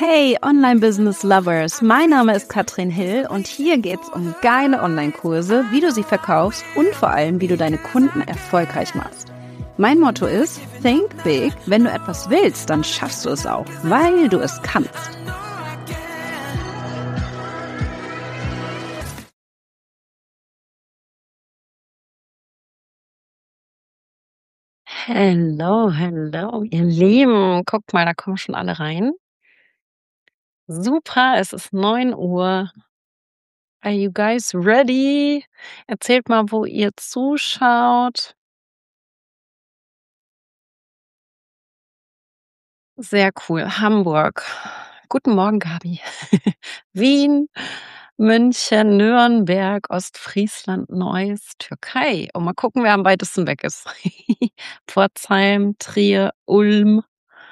Hey Online-Business-Lovers, mein Name ist Katrin Hill und hier geht's um geile Online-Kurse, wie du sie verkaufst und vor allem, wie du deine Kunden erfolgreich machst. Mein Motto ist, think big, wenn du etwas willst, dann schaffst du es auch, weil du es kannst. Hello, ihr Lieben. Guckt mal, da kommen schon alle rein. Super, es ist 9 Uhr. Are you guys ready? Erzählt mal, wo ihr zuschaut. Sehr cool. Hamburg. Guten Morgen, Gabi. Wien, München, Nürnberg, Ostfriesland, Neuss, Türkei. Und mal gucken, wer am weitesten weg ist. Pforzheim, Trier, Ulm,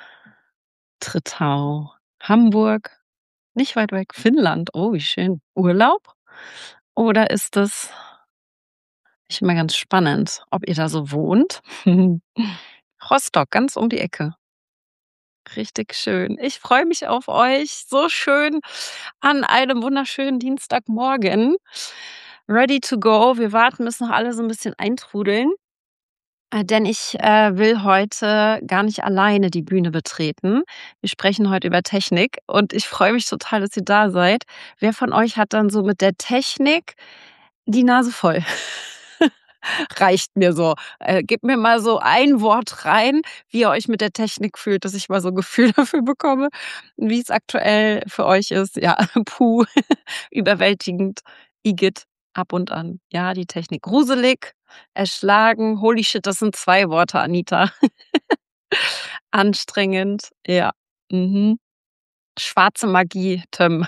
Trittau, Hamburg, nicht weit weg, Finnland. Oh, wie schön. Urlaub? Oder ist es, ich bin mal ganz spannend, ob ihr da so wohnt? Rostock, ganz um die Ecke. Richtig schön. Ich freue mich auf euch. So schön an einem wunderschönen Dienstagmorgen. Ready to go. Wir warten, bis noch alle so ein bisschen eintrudeln, denn ich will heute gar nicht alleine die Bühne betreten. Wir sprechen heute über Technik und ich freue mich total, dass ihr da seid. Wer von euch hat dann so mit der Technik die Nase voll? Reicht mir so. Gebt mir mal so ein Wort rein, wie ihr euch mit der Technik fühlt, dass ich mal so ein Gefühl dafür bekomme, wie es aktuell für euch ist. Ja, puh, überwältigend, igitt, ab und an. Ja, die Technik. Gruselig, erschlagen, holy shit, das sind 2 Worte, Anita. Anstrengend, ja. Mhm. Schwarze Magie, Töm.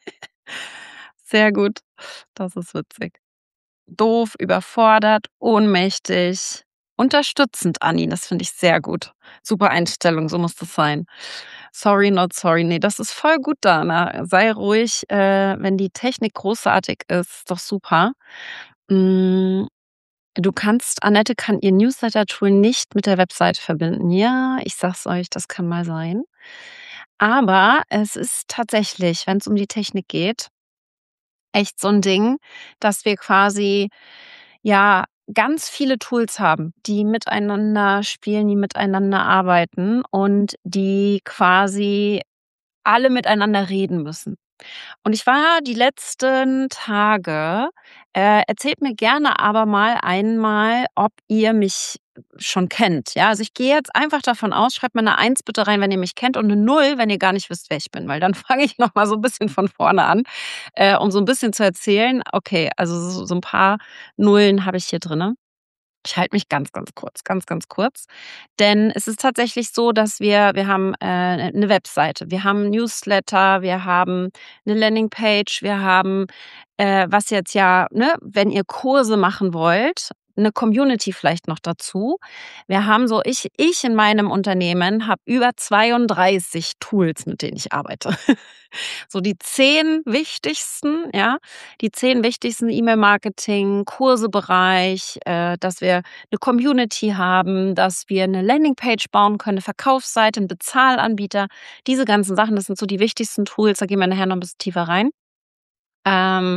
Sehr gut. Das ist witzig. Doof, überfordert, ohnmächtig, unterstützend, Anni, das finde ich sehr gut. Super Einstellung, so muss das sein. Sorry, not sorry. Ne, das ist voll gut, Dana. Sei ruhig, wenn die Technik großartig ist doch super. Hm, Annette kann ihr Newsletter-Tool nicht mit der Webseite verbinden. Ja, ich sag's euch, das kann mal sein. Aber es ist tatsächlich, wenn's um die Technik geht, echt so 'n Ding, dass wir quasi, ja, ganz viele Tools haben, die miteinander spielen, die miteinander arbeiten und die quasi alle miteinander reden müssen. Und ich war die letzten Tage erzählt mir gerne aber mal einmal, ob ihr mich schon kennt, ja? Also, ich gehe jetzt einfach davon aus, schreibt mal 'ne 1 bitte rein, wenn ihr mich kennt und 'ne 0, wenn ihr gar nicht wisst, wer ich bin, weil dann fange ich noch mal so 'n bisschen von vorne an, um so 'n bisschen zu erzählen. Okay, also so 'n paar Nullen habe ich hier drinne. Ich halte mich ganz kurz, denn es ist tatsächlich so, dass wir haben, 'ne Webseite, wir haben 'n Newsletter, wir haben 'ne Landingpage, wir haben, was jetzt ja, ne, wenn ihr Kurse machen wollt, 'ne Community vielleicht noch dazu. Wir haben so ich in meinem Unternehmen habe über 32 Tools, mit denen ich arbeite. So die 10 wichtigsten, ja, die 10 wichtigsten E-Mail-Marketing, Kursebereich, dass wir 'ne Community haben, dass wir 'ne Landingpage bauen können, 'ne Verkaufsseite, 'n Bezahlanbieter. Diese ganzen Sachen, das sind so die wichtigsten Tools, da gehen wir nachher noch 'n bisschen tiefer rein. Ähm,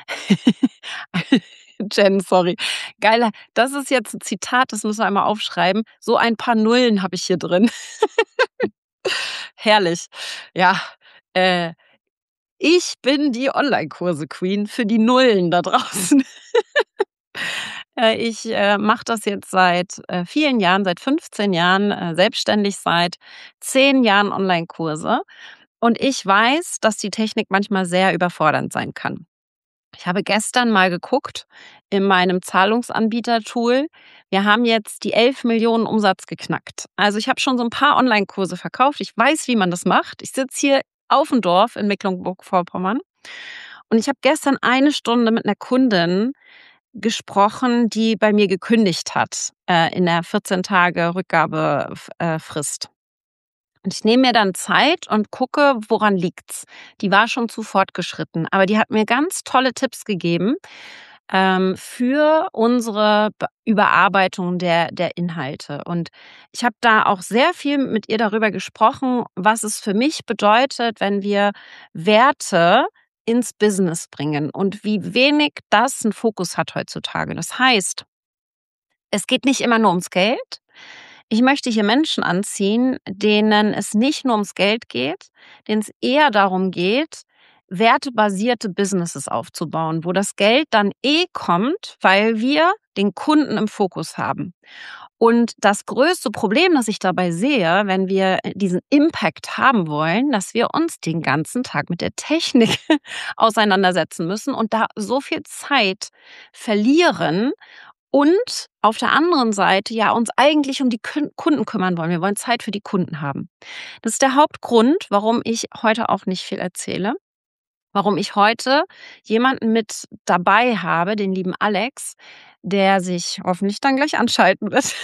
Jen, sorry. Geiler, das ist jetzt 'n Zitat, das müssen wir einmal aufschreiben. So ein paar Nullen habe ich hier drin. Herrlich. Ja, äh ich bin die Online-Kurse-Queen für die Nullen da draußen. Ich mache das jetzt seit vielen Jahren, seit 15 Jahren, selbstständig seit 10 Jahren Online-Kurse. Und ich weiß, dass die Technik manchmal sehr überfordernd sein kann. Ich habe gestern mal geguckt in meinem Zahlungsanbieter-Tool. Wir haben jetzt die 11 Millionen Umsatz geknackt. Also ich habe schon so ein paar Online-Kurse verkauft. Ich weiß, wie man das macht. Ich sitze hier auf dem Dorf in Mecklenburg-Vorpommern und ich habe gestern 1 Stunde mit einer Kundin gesprochen, die bei mir gekündigt hat, in der 14 Tage Rückgabefrist. Und ich nehme mir dann Zeit und gucke, woran liegt's. Die war schon zu fortgeschritten, aber die hat mir ganz tolle Tipps gegeben, für unsere Überarbeitung der Inhalte. Und ich habe da auch sehr viel mit ihr darüber gesprochen, was es für mich bedeutet, wenn wir Werte ins Business bringen und wie wenig das einen Fokus hat heutzutage. Das heißt, es geht nicht immer nur ums Geld. Ich möchte hier Menschen anziehen, denen es nicht nur ums Geld geht, denen es eher darum geht, wertebasierte Businesses aufzubauen, wo das Geld dann kommt, weil wir den Kunden im Fokus haben. Und das größte Problem, das ich dabei sehe, wenn wir diesen Impact haben wollen, dass wir uns den ganzen Tag mit der Technik auseinandersetzen müssen und da so viel Zeit verlieren und auf der anderen Seite ja uns eigentlich um die Kunden kümmern wollen. Wir wollen Zeit für die Kunden haben. Das ist der Hauptgrund, warum ich heute auch nicht viel erzähle. Warum ich heute jemanden mit dabei habe, den lieben Alex, der sich hoffentlich dann gleich anschalten wird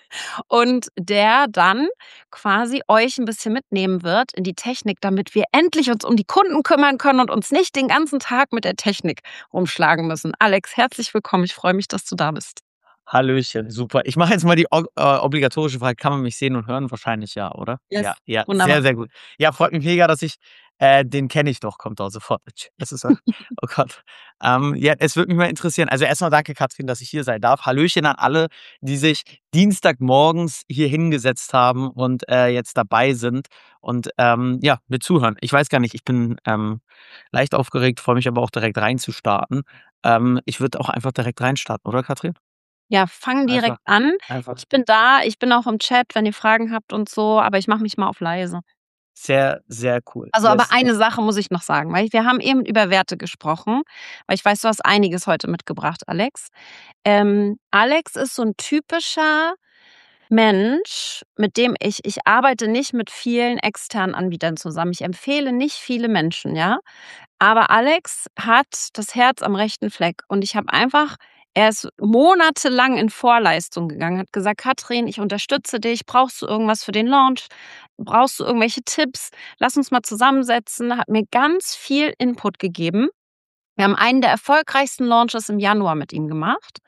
und der dann quasi euch ein bisschen mitnehmen wird in die Technik, damit wir endlich uns um die Kunden kümmern können und uns nicht den ganzen Tag mit der Technik rumschlagen müssen. Alex, herzlich willkommen. Ich freue mich, dass du da bist. Hallöchen, super. Ich mache jetzt mal die obligatorische Frage: Kann man mich sehen und hören? Wahrscheinlich ja, oder? Yes. Ja, ja, Wunderbar. sehr, sehr gut. Ja, freut mich mega, dass ich den kenne ich doch, kommt da sofort. Das ist oh Gott. Ja, es würde mich mal interessieren. Also erstmal danke, Katrin, dass ich hier sein darf. Hallöchen an alle, die sich Dienstagmorgens hier hingesetzt haben und jetzt dabei sind und ja, mir zuhören. Ich weiß gar nicht, ich bin leicht aufgeregt, freue mich aber auch direkt reinzustarten. Ich würde auch einfach direkt reinstarten, oder Katrin? Ja, fang Einfach direkt an. einfach Ich bin da, ich bin auch im Chat, wenn ihr Fragen habt und so, aber ich mache mich mal auf leise. sehr, sehr cool. Also, aber Yes. eine Sache muss ich noch sagen, weil wir haben eben über Werte gesprochen, weil ich weiß, du hast einiges heute mitgebracht, Alex. Alex ist so 'n typischer Mensch, mit dem ich arbeite nicht mit vielen externen Anbietern zusammen. Ich empfehle nicht viele Menschen, ja? Aber Alex hat das Herz am rechten Fleck und ich habe einfach er ist monatelang in Vorleistung gegangen, hat gesagt: „Katrin, ich unterstütze dich. Brauchst du irgendwas für den Launch? Brauchst du irgendwelche Tipps? Lass uns mal zusammensetzen.“ Hat mir ganz viel Input gegeben. Wir haben einen der erfolgreichsten Launches im Januar mit ihm gemacht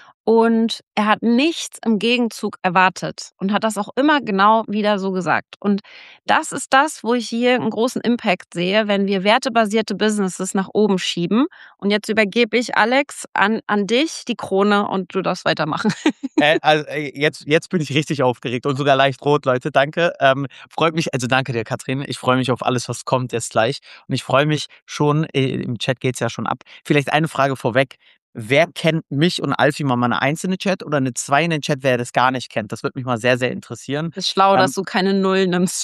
und er hat nichts im Gegenzug erwartet und hat das auch immer genau wieder so gesagt. Und das ist das, wo ich hier einen großen Impact sehe, wenn wir wertebasierte Businesses nach oben schieben. Und jetzt übergebe ich, Alex, an dich die Krone und du darfst weitermachen. Jetzt bin ich richtig aufgeregt und sogar leicht rot, Leute. Danke. Freut mich, also danke dir, Katrin. Ich freue mich auf alles, was kommt jetzt gleich. Und ich freue mich schon, im Chat geht's ja schon ab. Vielleicht eine Frage vorweg. Wer kennt mich und Alfie mal eine einzelne Chat oder eine 2 in den Chat, wer das gar nicht kennt? Das würde mich mal sehr, sehr interessieren. Ist schlau, dass Ähm, du keine Null nimmst.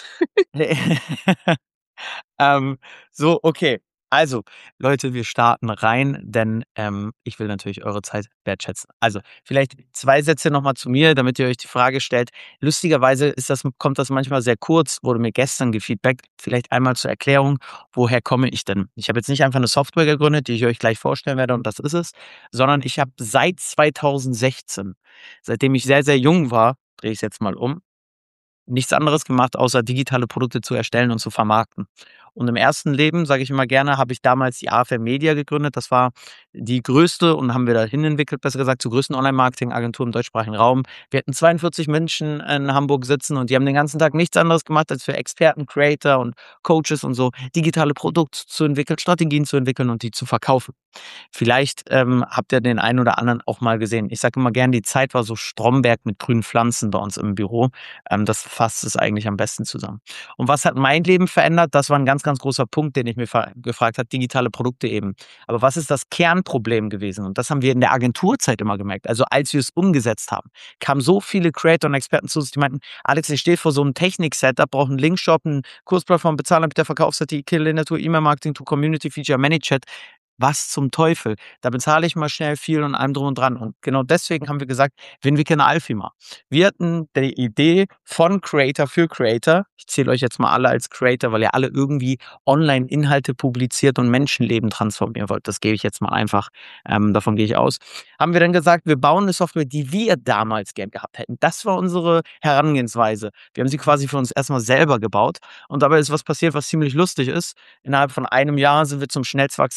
Ähm, so, okay. Also, Leute, wir starten rein, denn ich will natürlich eure Zeit wertschätzen. Also, vielleicht 2 Sätze noch mal zu mir, damit ihr euch die Frage stellt. Lustigerweise kommt das manchmal sehr kurz, wurde mir gestern gefeedbackt. Vielleicht einmal zur Erklärung, woher komme ich denn? Ich habe jetzt nicht einfach eine Software gegründet, die ich euch gleich vorstellen werde und das ist es, sondern ich habe seit 2016, seitdem ich sehr, sehr jung war, drehe ich es jetzt mal um, nichts anderes gemacht, außer digitale Produkte zu erstellen und zu vermarkten. Und im ersten Leben, sage ich immer gerne, habe ich damals die AFM Media gegründet. Das war die größte und haben wir dahin entwickelt, besser gesagt, zur größten Online-Marketing-Agentur im deutschsprachigen Raum. Wir hatten 42 Menschen in Hamburg sitzen und die haben den ganzen Tag nichts anderes gemacht, als für Experten, Creator und Coaches und so digitale Produkte zu entwickeln, Strategien zu entwickeln und die zu verkaufen. Vielleicht habt ihr den einen oder anderen auch mal gesehen. Ich sage immer gern, die Zeit war so Stromberg mit grünen Pflanzen bei uns im Büro. Das fasst es eigentlich am besten zusammen. Und was hat mein Leben verändert? Das war ein ganz, ganz großer Punkt, den ich mir gefragt habe, digitale Produkte eben. Aber was ist das Kernproblem gewesen? Und das haben wir in der Agenturzeit immer gemerkt. Also als wir es umgesetzt haben, kamen so viele Creator und Experten zu uns, die meinten, Alex, ich stehe vor so einem Technik-Setup, brauche einen Linkshop, eine Kursplattform, Bezahlanbieter, Verkaufsartikel, Natur, E-Mail-Marketing, to Community Feature, ManyChat. Was zum Teufel? Da bezahle ich mal schnell viel und allem drum und dran. Und genau deswegen haben wir gesagt, wir entwickeln Alfima. Wir hatten die Idee von Creator für Creator. Ich zähle euch jetzt mal alle als Creator, weil ihr alle irgendwie online Inhalte publiziert und Menschenleben transformieren wollt. Das gebe ich jetzt mal einfach. Davon gehe ich aus. Haben wir dann gesagt, wir bauen eine Software, die wir damals gern gehabt hätten. Das war unsere Herangehensweise. Wir haben sie quasi für uns erstmal selber gebaut. Und dabei ist was passiert, was ziemlich lustig ist. Innerhalb von einem Jahr sind wir zum schnellst wachsendsten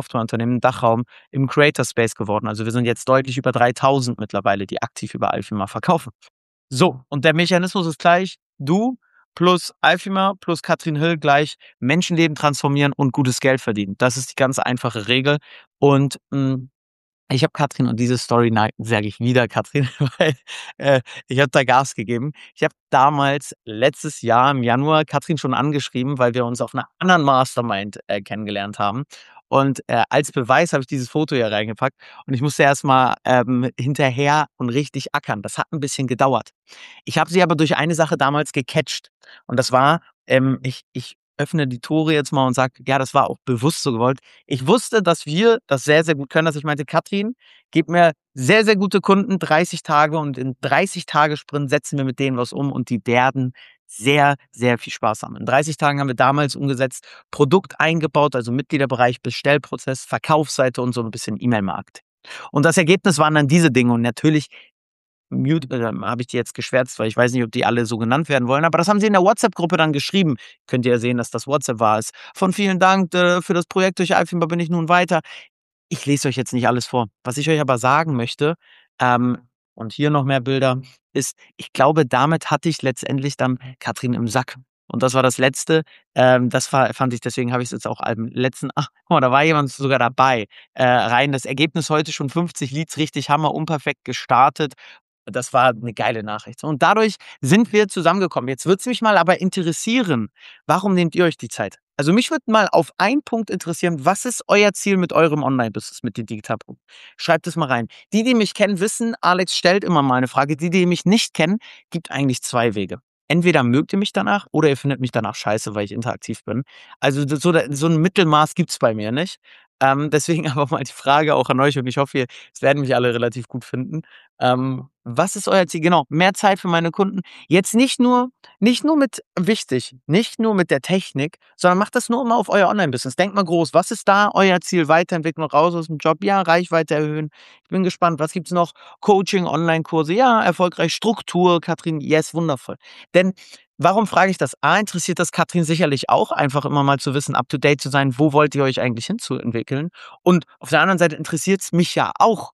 Softwareunternehmen im Dachraum im Creator Space geworden. Also wir sind jetzt deutlich über 3.000 mittlerweile, die aktiv über Alfima verkaufen. So, und der Mechanismus ist gleich: Du plus Alfima plus Katrin Hill gleich Menschenleben transformieren und gutes Geld verdienen. Das ist die ganz einfache Regel. Und ich habe Katrin, und diese Story sage ich wieder Katrin, weil ich habe da Gas gegeben. Ich habe damals letztes Jahr im Januar Katrin schon angeschrieben, weil wir uns auf einer anderen Mastermind kennengelernt haben. Und als Beweis habe ich dieses Foto hier reingepackt. Und ich musste erst mal hinterher und richtig ackern. Das hat ein bisschen gedauert. Ich habe sie aber durch eine Sache damals gecatcht. Und das war, ich öffne die Tore jetzt mal und sage, ja, das war auch bewusst so gewollt. Ich wusste, dass wir das sehr, sehr gut können, dass ich meinte: „Katrin, gib mir sehr, sehr gute Kunden, 30 Tage, und in 30 Tage Sprint setzen wir mit denen was um und die werden sehr, sehr viel Spaß haben.“ In 30 Tagen haben wir damals umgesetzt, Produkt eingebaut, also Mitgliederbereich, Bestellprozess, Verkaufsseite und so ein bisschen E-Mail-Marketing. Und das Ergebnis waren dann diese Dinge, und natürlich habe ich die jetzt geschwärzt, weil ich weiß nicht, ob die alle so genannt werden wollen, aber das haben sie in der WhatsApp-Gruppe dann geschrieben. Könnt ihr ja sehen, dass das WhatsApp war. Es von: „Vielen Dank für das Projekt durch Alfima bin ich nun weiter.“ Ich lese euch jetzt nicht alles vor. Was ich euch aber sagen möchte, ähm, und hier noch mehr Bilder, ist, ich glaube, damit hatte ich letztendlich dann Katrin im Sack. Und das war das Letzte. Das fand ich, deswegen habe ich es jetzt auch am letzten, ach, guck mal, da war jemand sogar dabei. Rein das Ergebnis heute schon 50 Leads, richtig Hammer, unperfekt gestartet. Das war eine geile Nachricht. So, und dadurch sind wir zusammengekommen. Jetzt würde es mich mal aber interessieren, warum nehmt ihr euch die Zeit? Also, mich würde mal auf einen Punkt interessieren: Was ist euer Ziel mit eurem Online-Business, mit den Digitalprodukten? Schreibt es mal rein. Die mich kennen, wissen, Alex stellt immer mal 'ne Frage. Die mich nicht kennen, gibt eigentlich 2 Wege. Entweder mögt ihr mich danach oder ihr findet mich danach scheiße, weil ich interaktiv bin. Also, so 'n Mittelmaß gibt's bei mir nicht. Deswegen aber mal die Frage auch an euch, und ich hoffe, es werden mich alle relativ gut finden. Was ist euer Ziel? Genau, mehr Zeit für meine Kunden. Jetzt nicht nur mit, wichtig, nicht nur mit der Technik, sondern macht das nur mal auf euer Online-Business. Denkt mal groß. Was ist da euer Ziel? Weiterentwicklung, raus aus dem Job? Ja, Reichweite erhöhen. Ich bin gespannt. Was gibt's noch? Coaching, Online-Kurse. Ja, erfolgreich. Struktur, Katrin. Yes, wundervoll. Denn warum frage ich das? A, interessiert das Katrin sicherlich auch, einfach immer mal zu wissen, up to date zu sein. Wo wollt ihr euch eigentlich hinzuentwickeln? Und auf der anderen Seite interessiert es mich ja auch.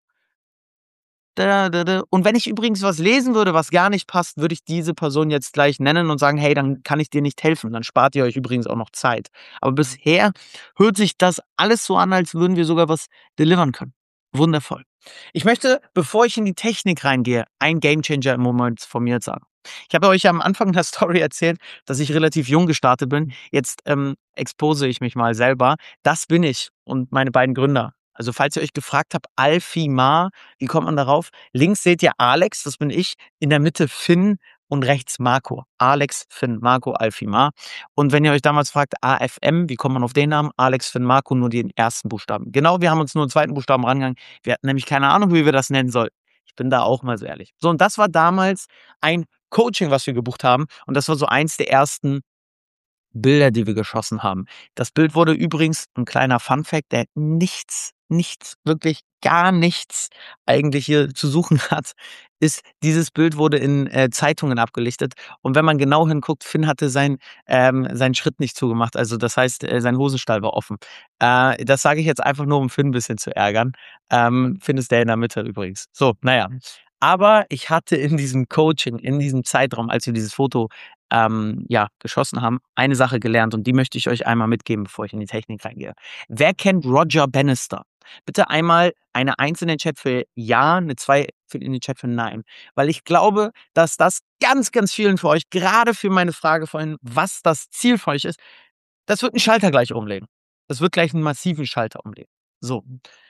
Da, da, da. Und wenn ich übrigens was lesen würde, was gar nicht passt, würde ich diese Person jetzt gleich nennen und sagen: „Hey, dann kann ich dir nicht helfen.“ Dann spart ihr euch übrigens auch noch Zeit. Aber bisher hört sich das alles so an, als würden wir sogar was delivern können. Wundervoll. Ich möchte, bevor ich in die Technik reingehe, einen Gamechanger im Moment von mir sagen. Ich habe euch ja am Anfang der Story erzählt, dass ich relativ jung gestartet bin. Jetzt expose ich mich mal selber. Das bin ich und meine beiden Gründer. Also, falls ihr euch gefragt habt, Alfima, wie kommt man darauf? Links seht ihr Alex, das bin ich, in der Mitte Finn und rechts Marco. Alex, Finn, Marco, Alfima. Und wenn ihr euch damals fragt, AFM, wie kommt man auf den Namen? Alex, Finn, Marco, nur den ersten Buchstaben. Genau, wir haben uns nur den zweiten Buchstaben rangegangen. Wir hatten nämlich keine Ahnung, wie wir das nennen sollten. Ich bin da auch mal so ehrlich. So, und das war damals ein Coaching, was wir gebucht haben. Und das war so eins der ersten Bilder, die wir geschossen haben. Das Bild wurde übrigens, ein kleiner Funfact, der nichts, wirklich gar nichts eigentlich hier zu suchen hat, ist, dieses Bild wurde in Zeitungen abgelichtet. Und wenn man genau hinguckt, Finn hatte seinen Schritt nicht zugemacht. Also das heißt, sein Hosenstall war offen. Das sage ich jetzt einfach nur, um Finn ein bisschen zu ärgern. Finn ist der in der Mitte übrigens. So, naja. Aber ich hatte in diesem Coaching, in diesem Zeitraum, als wir dieses Foto ja, geschossen haben, eine Sache gelernt, und die möchte ich euch einmal mitgeben, bevor ich in die Technik reingehe. Wer kennt Roger Bannister? Bitte einmal eine Eins in den Chat für Ja, eine 2 in den Chat für Nein. Weil ich glaube, dass das ganz, ganz vielen für euch, gerade für meine Frage vorhin, was das Ziel für euch ist, das wird einen Schalter gleich umlegen. Das wird gleich einen massiven Schalter umlegen. So,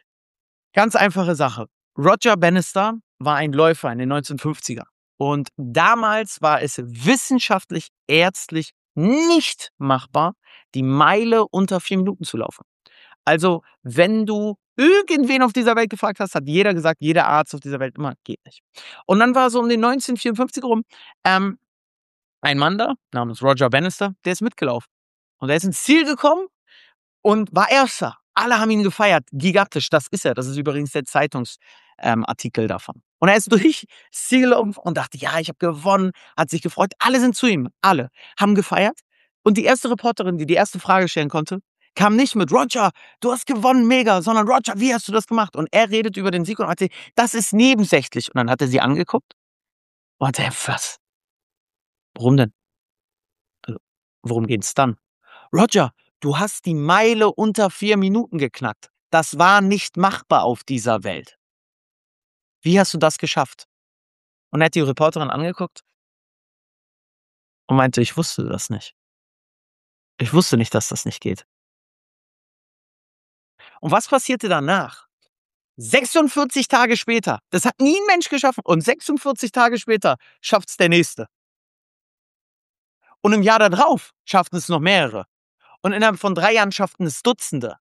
ganz einfache Sache. Roger Bannister war ein Läufer in den 1950er. Und damals war es wissenschaftlich, ärztlich nicht machbar, die Meile unter 4 Minuten zu laufen. Also, wenn du irgendwen auf dieser Welt gefragt hast, hat jeder gesagt, jeder Arzt auf dieser Welt immer: „Geht nicht.“ Und dann war so um den 1954 rum, ähm, ein Mann da namens Roger Bannister, der ist mitgelaufen. Und der ist ins Ziel gekommen und war Erster. Alle haben ihn gefeiert, gigantisch, das ist er. Das ist übrigens der Zeitungs Artikel davon. Und er ist durchs Ziel gelaufen und dachte: „Ja, ich habe gewonnen“, hat sich gefreut. Alle sind zu ihm, alle, haben gefeiert. Und die erste Reporterin, die die erste Frage stellen konnte: Kam nicht mit: „Roger, du hast gewonnen, mega“, sondern: „Roger, wie hast du das gemacht?“ Und er redet über den Sieg und meinte: „Das ist nebensächlich.“ Und dann hat er sie angeguckt und meinte: „Was? Warum denn? Worum geht's dann?“ „Roger, du hast die Meile unter 4 Minuten geknackt. Das war nicht machbar auf dieser Welt. Wie hast du das geschafft?“ Und er hat die Reporterin angeguckt und meinte: „Ich wusste das nicht. Ich wusste nicht, dass das nicht geht.“ Und was passierte danach? 46 Tage später, das hat nie 'n Mensch geschaffen und 46 Tage später schafft's der Nächste. Und im Jahr da drauf schafften es noch mehrere. Und innerhalb von 3 Jahren schafften es Dutzende.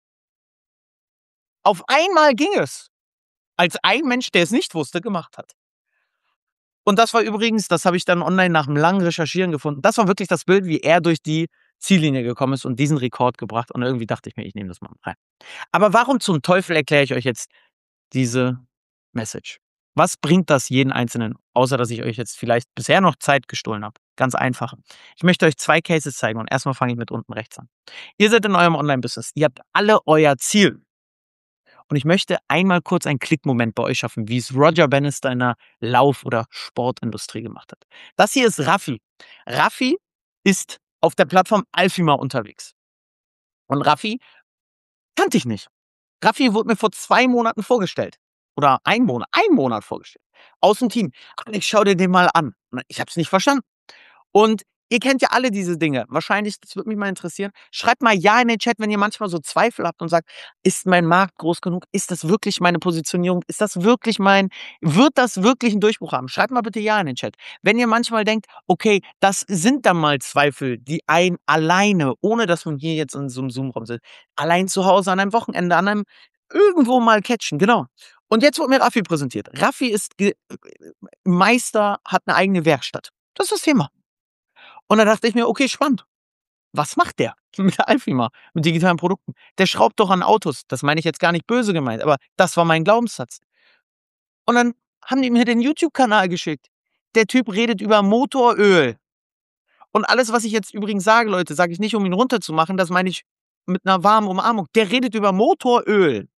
Auf einmal ging es, als ein Mensch, der es nicht wusste, gemacht hat. Und das war übrigens, das habe ich dann online nach 'm langen Recherchieren gefunden, das war wirklich das Bild, wie er durch die Ziellinie gekommen ist und diesen Rekord gebracht und irgendwie dachte ich mir: „Ich nehme das mal mit rein.“ Aber warum zum Teufel erkläre ich euch jetzt diese Message? Was bringt das jeden Einzelnen, außer dass ich euch jetzt vielleicht bisher noch Zeit gestohlen habe? Ganz einfach. Ich möchte euch 2 Cases zeigen und erst mal fange ich mit unten rechts an. Ihr seid in eurem Online-Business. Ihr habt alle euer Ziel. Und ich möchte einmal kurz einen Klickmoment bei euch schaffen, wie es Roger Bannister in der Lauf- oder Sportindustrie gemacht hat. Das hier ist Raffi. Raffi ist auf der Plattform Alfima unterwegs. Und Raffi kannte ich nicht. Raffi wurde mir vor 2 Monaten vorgestellt. Oder ein Monat vorgestellt. Aus dem Team. „Alex, schau dir den mal an.“ Und ich habe es nicht verstanden. Und ihr kennt ja alle diese Dinge. Wahrscheinlich, das würde mich mal interessieren. Schreibt mal ja in den Chat, wenn ihr manchmal so Zweifel habt und sagt: „Ist mein Markt groß genug? Ist das wirklich meine Positionierung? Ist das wirklich wird das wirklich 'n Durchbruch haben?“ Schreibt mal bitte ja in den Chat. Wenn ihr manchmal denkt: „Okay, das sind dann mal Zweifel, die einen alleine, ohne dass man hier jetzt in so 'nem Zoom-Raum sitzt, allein zu Hause an einem Wochenende, an einem irgendwo mal catchen“, genau. Und jetzt wurde mir Raffi präsentiert. Raffi ist Meister, hat 'ne eigene Werkstatt. Das ist das Thema. Und dann dachte ich mir: „Okay, spannend. Was macht der mit der Alfima, mit digitalen Produkten? Der schraubt doch an Autos.“ Das meine ich jetzt gar nicht böse gemeint, aber das war mein Glaubenssatz. Und dann haben die mir den YouTube-Kanal geschickt. Der Typ redet über Motoröl. Und alles, was ich jetzt übrigens sage, Leute, sage ich nicht, um ihn runterzumachen, das meine ich mit 'ner warmen Umarmung. Der redet über Motoröl.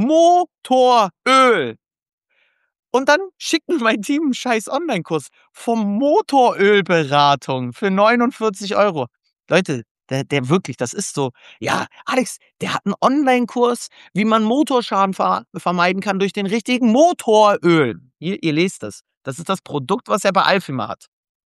Motoröl. Und dann schickt mir mein Team 'n scheiß Onlinekurs vom Motorölberatung für 49 €. Leute, der wirklich, das ist so: „Ja, Alex, der hat 'n Onlinekurs, wie man Motorschaden vermeiden kann durch den richtigen Motoröl.“ Hier, ihr lest das. Das ist das Produkt, was er bei Alfima hat.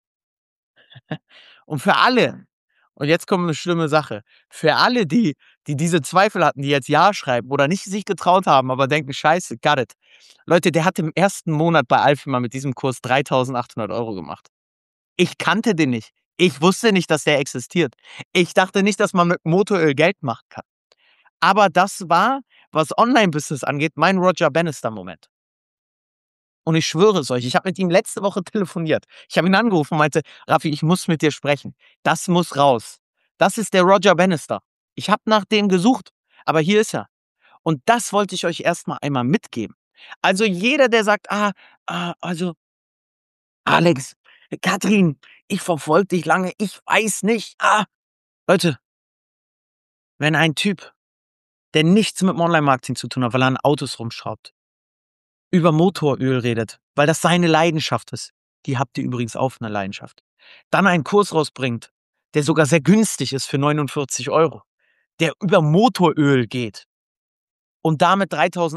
Und für alle, und jetzt kommt 'ne schlimme Sache, für alle, die diese Zweifel hatten, die jetzt ja schreiben oder nicht sich getraut haben, aber denken: „Scheiße, got it.“ Leute, der hat im ersten Monat bei Alfima mit diesem Kurs 3.800 € gemacht. Ich kannte den nicht. Ich wusste nicht, dass der existiert. Ich dachte nicht, dass man mit Motoröl Geld machen kann. Aber das war, was Online-Business angeht, mein Roger Bannister-Moment. Und ich schwöre es euch, ich habe mit ihm letzte Woche telefoniert. Ich habe ihn angerufen und meinte: „Raffi, ich muss mit dir sprechen. Das muss raus. Das ist der Roger Bannister. Ich habe nach dem gesucht, aber hier ist er.“ Und das wollte ich euch erst mal einmal mitgeben. Also jeder, der sagt: Also Alex, Katrin, ich verfolge dich lange, ich weiß nicht. Leute, wenn ein Typ, der nichts mit dem Online-Marketing zu tun hat, weil er an Autos rumschraubt, über Motoröl redet, weil das seine Leidenschaft ist. Die habt ihr übrigens auch, 'ne Leidenschaft. Dann einen Kurs rausbringt, der sogar sehr günstig ist für 49 €, der über Motoröl geht und damit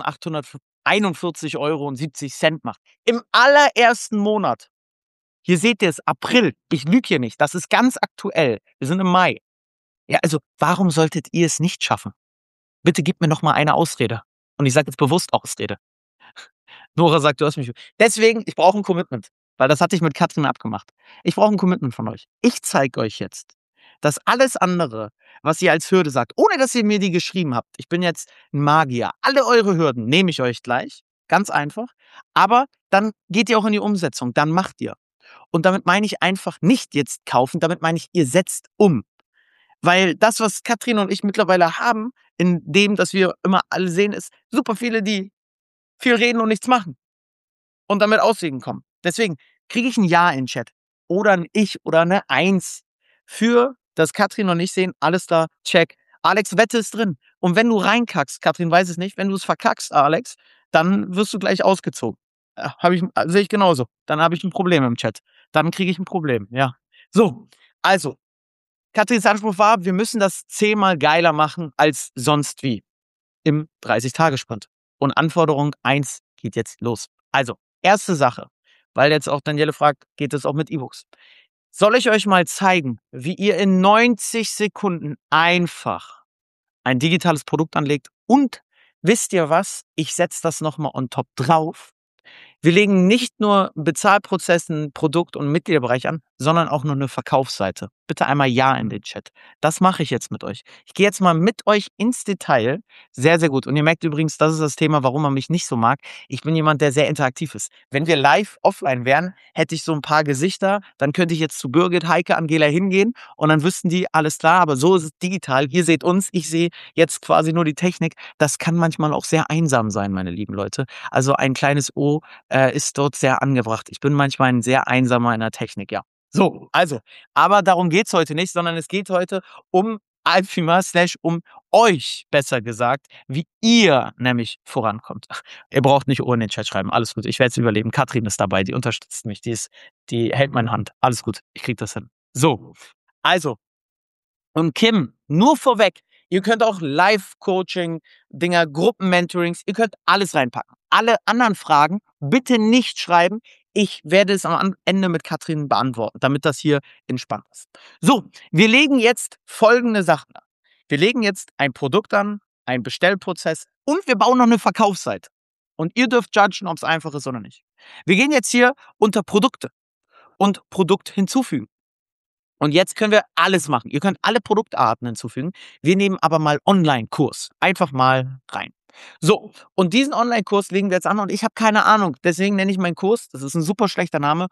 3.841,70 € macht. Im allerersten Monat. Hier seht ihr es, April. Ich lüge hier nicht. Das ist ganz aktuell. Wir sind im Mai. Ja, also, warum solltet ihr es nicht schaffen? Bitte gebt mir noch mal eine Ausrede. Und ich sage jetzt bewusst Ausrede. Nora sagt: „Du hast mich“, deswegen, ich brauche 'n Commitment, weil das hatte ich mit Katrin abgemacht. Ich brauche 'n Commitment von euch. Ich zeige euch jetzt, dass alles andere, was ihr als Hürde sagt, ohne dass ihr mir die geschrieben habt, ich bin jetzt 'n Magier. Alle eure Hürden nehme ich euch gleich, ganz einfach, aber dann geht ihr auch in die Umsetzung, dann macht ihr. Und damit meine ich einfach nicht jetzt kaufen, damit meine ich, ihr setzt um. Weil das, was Katrin und ich mittlerweile haben, in dem, dass wir immer alle sehen, ist super viele, die viel reden und nichts machen und dann mit Ausreden kommen. Deswegen kriege ich 'n Ja in Chat oder 'n Ich oder 'ne Eins für, dass Katrin und ich sehen, alles klar, check. Alex, Wette ist drin. Und wenn du reinkackst, Katrin weiß es nicht, wenn du es verkackst, Alex, dann wirst du gleich ausgezogen. Sehe ich genauso. Dann habe ich ein Problem im Chat. Dann kriege ich ein Problem, ja. So, also, Katrins Anspruch war, wir müssen das 10-mal geiler machen als sonst wie im 30-Tage-Sprint. Und Anforderung 1 geht jetzt los. Also, erste Sache, weil jetzt auch Daniele fragt, geht es auch mit E-Books? Soll ich euch mal zeigen, wie ihr in 90 Sekunden einfach ein digitales Produkt anlegt? Und wisst ihr was? Ich setze das nochmal on top drauf. Wir legen nicht nur Bezahlprozessen, Produkt- und Mitgliederbereich an, sondern auch noch eine Verkaufsseite. Bitte einmal Ja in den Chat. Das mache ich jetzt mit euch. Ich gehe jetzt mal mit euch ins Detail. Sehr, sehr gut. Und ihr merkt übrigens, das ist das Thema, warum man mich nicht so mag. Ich bin jemand, der sehr interaktiv ist. Wenn wir live offline wären, hätte ich so ein paar Gesichter. Dann könnte ich jetzt zu Birgit, Heike, Angela hingehen und dann wüssten die, alles klar, aber so ist es digital. Ihr seht uns, ich sehe jetzt quasi nur die Technik. Das kann manchmal auch sehr einsam sein, meine lieben Leute. Also ein kleines O ist dort sehr angebracht. Ich bin manchmal ein sehr einsamer in der Technik, ja. So, also, aber darum geht's heute nicht, sondern es geht heute um Alfima / um euch, besser gesagt, wie ihr nämlich vorankommt. Ach, ihr braucht nicht O in den Chat schreiben, alles gut, ich werde es überleben. Katrin ist dabei, die unterstützt mich, die hält meine Hand. Alles gut, ich krieg das hin. So, also, und Kim, nur vorweg, ihr könnt auch Live-Coaching-Dinger, Gruppen-Mentorings, ihr könnt alles reinpacken. Alle anderen Fragen bitte nicht schreiben. Ich werde es am Ende mit Katrin beantworten, damit das hier entspannt ist. So, wir legen jetzt folgende Sachen an. Wir legen jetzt ein Produkt an, einen Bestellprozess und wir bauen noch eine Verkaufsseite. Und ihr dürft judgen, ob es einfach ist oder nicht. Wir gehen jetzt hier unter Produkte und Produkt hinzufügen. Und jetzt können wir alles machen. Ihr könnt alle Produktarten hinzufügen. Wir nehmen aber mal Online-Kurs. Einfach mal rein. So, und diesen Online-Kurs legen wir jetzt an und ich habe keine Ahnung. Deswegen nenne ich meinen Kurs, das ist ein super schlechter Name,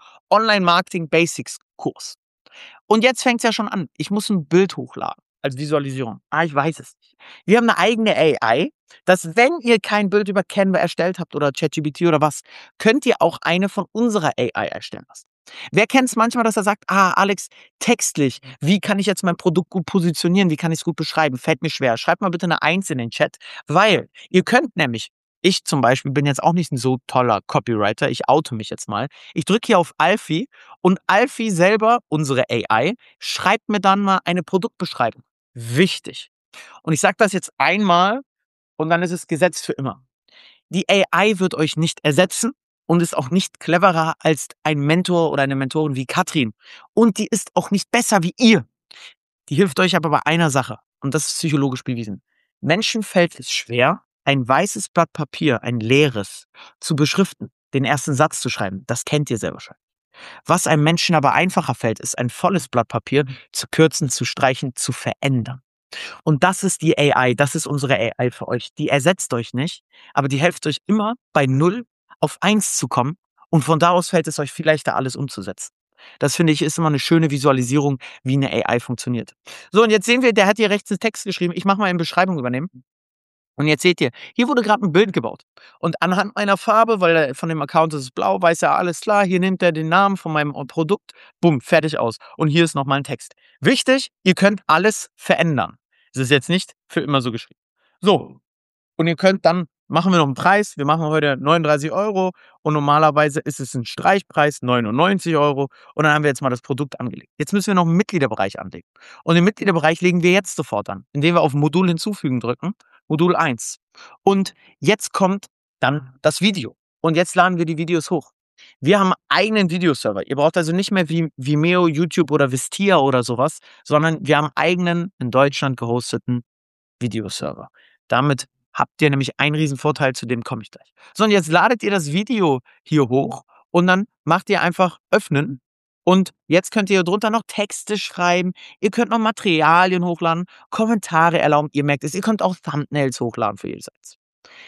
Online-Marketing-Basics-Kurs. Und jetzt fängt es ja schon an. Ich muss ein Bild hochladen als Visualisierung. Ich weiß es nicht. Wir haben eine eigene AI, dass wenn ihr kein Bild über Canva erstellt habt oder ChatGPT oder was, könnt ihr auch eine von unserer AI erstellen lassen. Wer kennt es manchmal, dass er sagt, Alex, textlich, wie kann ich jetzt mein Produkt gut positionieren, wie kann ich es gut beschreiben, fällt mir schwer. Schreibt mal bitte eine 1 in den Chat, weil ihr könnt nämlich, ich zum Beispiel bin jetzt auch nicht ein so toller Copywriter, ich oute mich jetzt mal. Ich drücke hier auf Alfie und Alfie selber, unsere AI, schreibt mir dann mal eine Produktbeschreibung. Wichtig. Und ich sage das jetzt einmal und dann ist es Gesetz für immer. Die AI wird euch nicht ersetzen und ist auch nicht cleverer als ein Mentor oder eine Mentorin wie Katrin. Und die ist auch nicht besser wie ihr. Die hilft euch aber bei einer Sache. Und das ist psychologisch bewiesen. Menschen fällt es schwer, ein weißes Blatt Papier, ein leeres, zu beschriften, den ersten Satz zu schreiben. Das kennt ihr sehr wahrscheinlich. Was einem Menschen aber einfacher fällt, ist ein volles Blatt Papier zu kürzen, zu streichen, zu verändern. Und das ist die AI, das ist unsere AI für euch. Die ersetzt euch nicht, aber die hilft euch immer bei 0 auf 1 zu kommen und von da aus fällt es euch viel leichter, alles umzusetzen. Das finde ich ist immer eine schöne Visualisierung, wie eine AI funktioniert. So, und jetzt sehen wir, der hat hier rechts einen Text geschrieben. Ich mache mal in Beschreibung übernehmen. Und jetzt seht ihr, hier wurde gerade ein Bild gebaut. Und anhand meiner Farbe, weil von dem Account ist es blau, weiß er, alles klar, hier nimmt er den Namen von meinem Produkt, bumm, fertig aus. Und hier ist nochmal ein Text. Wichtig, ihr könnt alles verändern. Es ist jetzt nicht für immer so geschrieben. So, und ihr könnt dann, machen wir noch einen Preis, wir machen heute 39 € und normalerweise ist es ein Streichpreis, 99 € und dann haben wir jetzt mal das Produkt angelegt. Jetzt müssen wir noch einen Mitgliederbereich anlegen. Und den Mitgliederbereich legen wir jetzt sofort an, indem wir auf Modul hinzufügen drücken, Modul 1. Und jetzt kommt dann das Video. Und jetzt laden wir die Videos hoch. Wir haben einen eigenen Videoserver. Ihr braucht also nicht mehr wie Vimeo, YouTube oder Vistia oder sowas, sondern wir haben einen eigenen, in Deutschland gehosteten Videoserver. Damit habt ihr nämlich einen riesen Vorteil, zu dem komme ich gleich. So, und jetzt ladet ihr das Video hier hoch und dann macht ihr einfach öffnen und jetzt könnt ihr drunter noch Texte schreiben, ihr könnt noch Materialien hochladen, Kommentare erlauben, ihr merkt es, ihr könnt auch Thumbnails hochladen für jedes.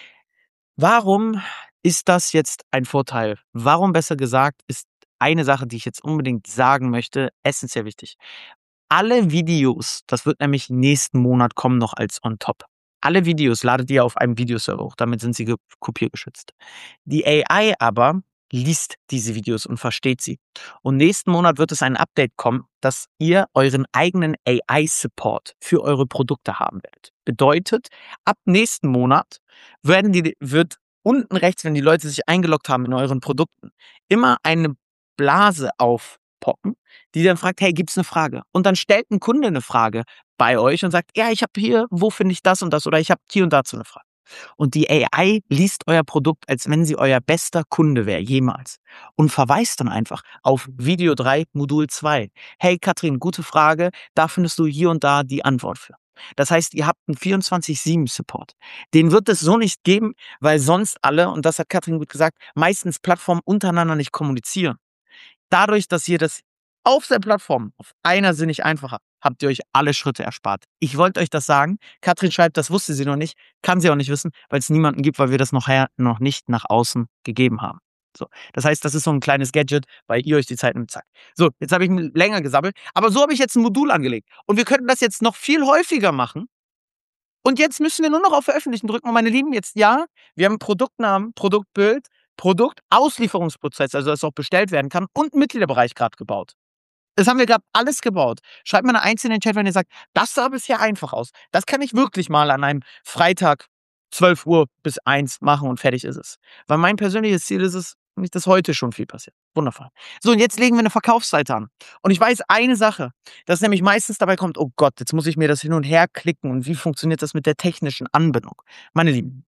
Warum ist das jetzt ein Vorteil? Warum, besser gesagt, ist eine Sache, die ich jetzt unbedingt sagen möchte, essentiell wichtig. Alle Videos, das wird nämlich nächsten Monat kommen noch als on top. Alle Videos ladet ihr auf einem Videoserver hoch, damit sind sie kopiergeschützt. Die AI aber liest diese Videos und versteht sie. Und nächsten Monat wird es ein Update kommen, dass ihr euren eigenen AI-Support für eure Produkte haben werdet. Bedeutet, ab nächsten Monat wird unten rechts, wenn die Leute sich eingeloggt haben in euren Produkten, immer eine Blase aufpoppen, die dann fragt, hey, gibt's eine Frage? Und dann stellt ein Kunde eine Frage bei euch und sagt, ja, ich habe hier, wo finde ich das und das? Oder ich habe hier und dazu eine Frage. Und die AI liest euer Produkt, als wenn sie euer bester Kunde wäre, jemals. Und verweist dann einfach auf Video 3, Modul 2. Hey Katrin, gute Frage, da findest du hier und da die Antwort für. Das heißt, ihr habt einen 24/7 Support. Den wird es so nicht geben, weil sonst alle, und das hat Katrin gut gesagt, meistens Plattformen untereinander nicht kommunizieren. Dadurch, dass ihr das auf der Plattform auf einer sinnig einfach habt ihr euch alle Schritte erspart. Ich wollte euch das sagen. Katrin schreibt, das wusste sie noch nicht, kann sie auch nicht wissen, weil es niemanden gibt, weil wir das noch nicht nach außen gegeben haben. So, das heißt, das ist so ein kleines Gadget, weil ihr euch die Zeit nimmt. Zack. So, jetzt habe ich länger gesammelt, aber so habe ich jetzt ein Modul angelegt. Und wir könnten das jetzt noch viel häufiger machen. Und jetzt müssen wir nur noch auf Veröffentlichen drücken. Und meine Lieben, jetzt ja, wir haben Produktnamen, Produktbild, Produktauslieferungsprozess, also dass es auch bestellt werden kann, und einen Mitgliederbereich gerade gebaut. Das haben wir gerade alles gebaut. Schreibt mal eine Eins in den Chat, wenn ihr sagt, das sah bisher einfach aus. Das kann ich wirklich mal an einem Freitag 12 Uhr bis 1 machen und fertig ist es. Weil mein persönliches Ziel ist es, nicht, dass heute schon viel passiert. Wundervoll. So, und jetzt legen wir eine Verkaufsseite an. Und ich weiß eine Sache, dass nämlich meistens dabei kommt, oh Gott, jetzt muss ich mir das hin und her klicken und wie funktioniert das mit der technischen Anbindung? Meine Lieben,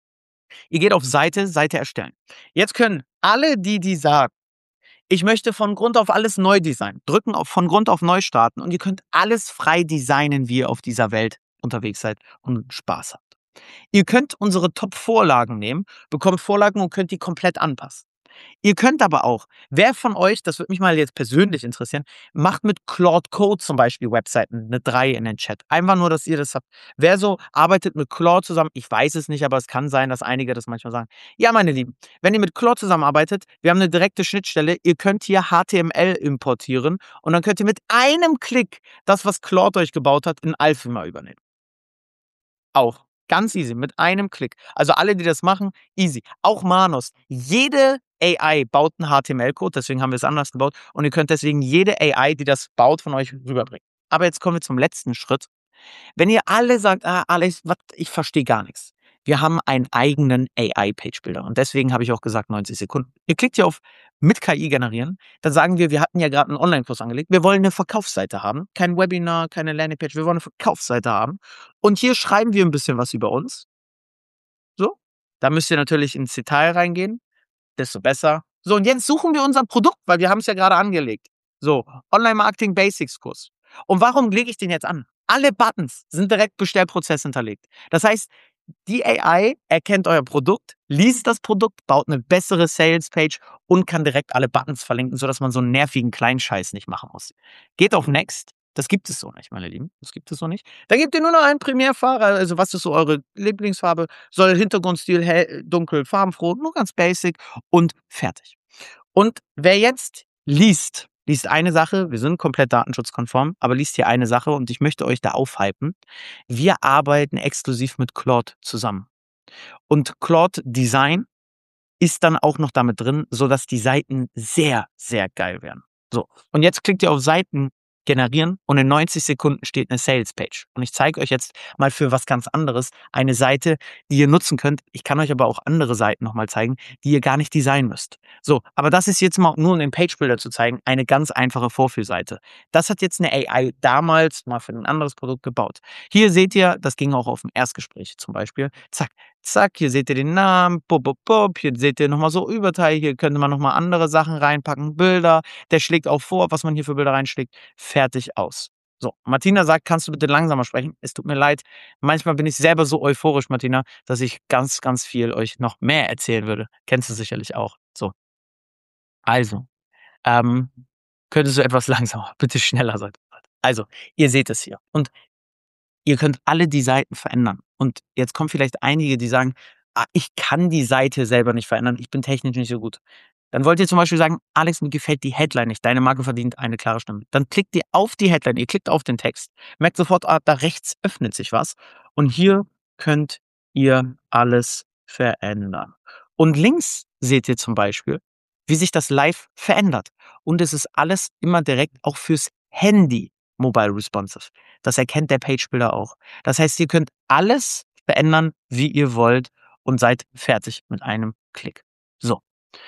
ihr geht auf Seite erstellen. Jetzt können alle, die sagen, ich möchte von Grund auf alles neu designen, drücken auf von Grund auf neu starten und ihr könnt alles frei designen, wie ihr auf dieser Welt unterwegs seid und Spaß habt. Ihr könnt unsere Top-Vorlagen nehmen, bekommt Vorlagen und könnt die komplett anpassen. Ihr könnt aber auch, wer von euch, das würde mich mal jetzt persönlich interessieren, macht mit Claude Code zum Beispiel Webseiten, eine 3 in den Chat. Einfach nur, dass ihr das habt. Wer so arbeitet mit Claude zusammen, ich weiß es nicht, aber es kann sein, dass einige das manchmal sagen. Ja, meine Lieben, wenn ihr mit Claude zusammenarbeitet, wir haben eine direkte Schnittstelle, ihr könnt hier HTML importieren und dann könnt ihr mit einem Klick das, was Claude euch gebaut hat, in Alfima übernehmen. Auch. Ganz easy, mit einem Klick. Also alle, die das machen, easy. Auch Manos. Jede AI baut einen HTML-Code, deswegen haben wir es anders gebaut. Und ihr könnt deswegen jede AI, die das baut, von euch rüberbringen. Aber jetzt kommen wir zum letzten Schritt. Wenn ihr alle sagt, Alex, ich verstehe gar nichts. Wir haben einen eigenen AI-Page-Builder und deswegen habe ich auch gesagt 90 Sekunden. Ihr klickt hier auf mit KI generieren, dann sagen wir hatten ja gerade einen Online-Kurs angelegt, wir wollen eine Verkaufsseite haben, kein Webinar, keine Landingpage, wir wollen eine Verkaufsseite haben und hier schreiben wir ein bisschen was über uns, so. Da müsst ihr natürlich ins Detail reingehen, desto besser. So, und jetzt suchen wir unser Produkt, weil wir haben es ja gerade angelegt. So, Online-Marketing Basics Kurs. Und warum lege ich den jetzt an? Alle Buttons sind direkt Bestellprozess hinterlegt. Das heißt, die AI erkennt euer Produkt, liest das Produkt, baut eine bessere Sales-Page und kann direkt alle Buttons verlinken, sodass man so einen nervigen Kleinscheiß nicht machen muss. Geht auf Next. Das gibt es so nicht, meine Lieben. Das gibt es so nicht. Da gebt ihr nur noch einen Primärfarbe. Also, was ist so eure Lieblingsfarbe? Soll Hintergrundstil hell, dunkel, farbenfroh, nur ganz basic und fertig. Und wer jetzt liest eine Sache, wir sind komplett datenschutzkonform, aber liest hier eine Sache und ich möchte euch da aufhypen. Wir arbeiten exklusiv mit Claude zusammen. Und Claude Design ist dann auch noch damit drin, sodass die Seiten sehr, sehr geil werden. So, und jetzt klickt ihr auf Seiten generieren und in 90 Sekunden steht eine Sales-Page. Und ich zeige euch jetzt mal für was ganz anderes eine Seite, die ihr nutzen könnt. Ich kann euch aber auch andere Seiten nochmal zeigen, die ihr gar nicht designen müsst. So, aber das ist jetzt mal nur um den Page-Builder zu zeigen, eine ganz einfache Vorführseite. Das hat jetzt eine AI damals mal für ein anderes Produkt gebaut. Hier seht ihr, das ging auch auf dem Erstgespräch zum Beispiel. Zack, zack, hier seht ihr den Namen, bub, bub, bub, hier seht ihr nochmal so Überteil, hier könnte man nochmal andere Sachen reinpacken, Bilder, der schlägt auch vor, was man hier für Bilder reinschlägt, fertig aus. So, Martina sagt, kannst du bitte langsamer sprechen? Es tut mir leid, manchmal bin ich selber so euphorisch, Martina, dass ich ganz, ganz viel euch noch mehr erzählen würde. Kennst du sicherlich auch. So, also, ähm, könntest du etwas langsamer, bitte schneller sein. Also, ihr seht es hier. Und ihr könnt alle die Seiten verändern. Und jetzt kommen vielleicht einige, die sagen, ich kann die Seite selber nicht verändern, ich bin technisch nicht so gut. Dann wollt ihr zum Beispiel sagen, Alex, mir gefällt die Headline nicht, deine Marke verdient eine klare Stimme. Dann klickt ihr auf die Headline, ihr klickt auf den Text, merkt sofort, da rechts öffnet sich was. Und hier könnt ihr alles verändern. Und links seht ihr zum Beispiel wie sich das live verändert. Und es ist alles immer direkt auch fürs Handy mobile responsive. Das erkennt der Page-Builder auch. Das heißt, ihr könnt alles verändern, wie ihr wollt und seid fertig mit einem Klick. So.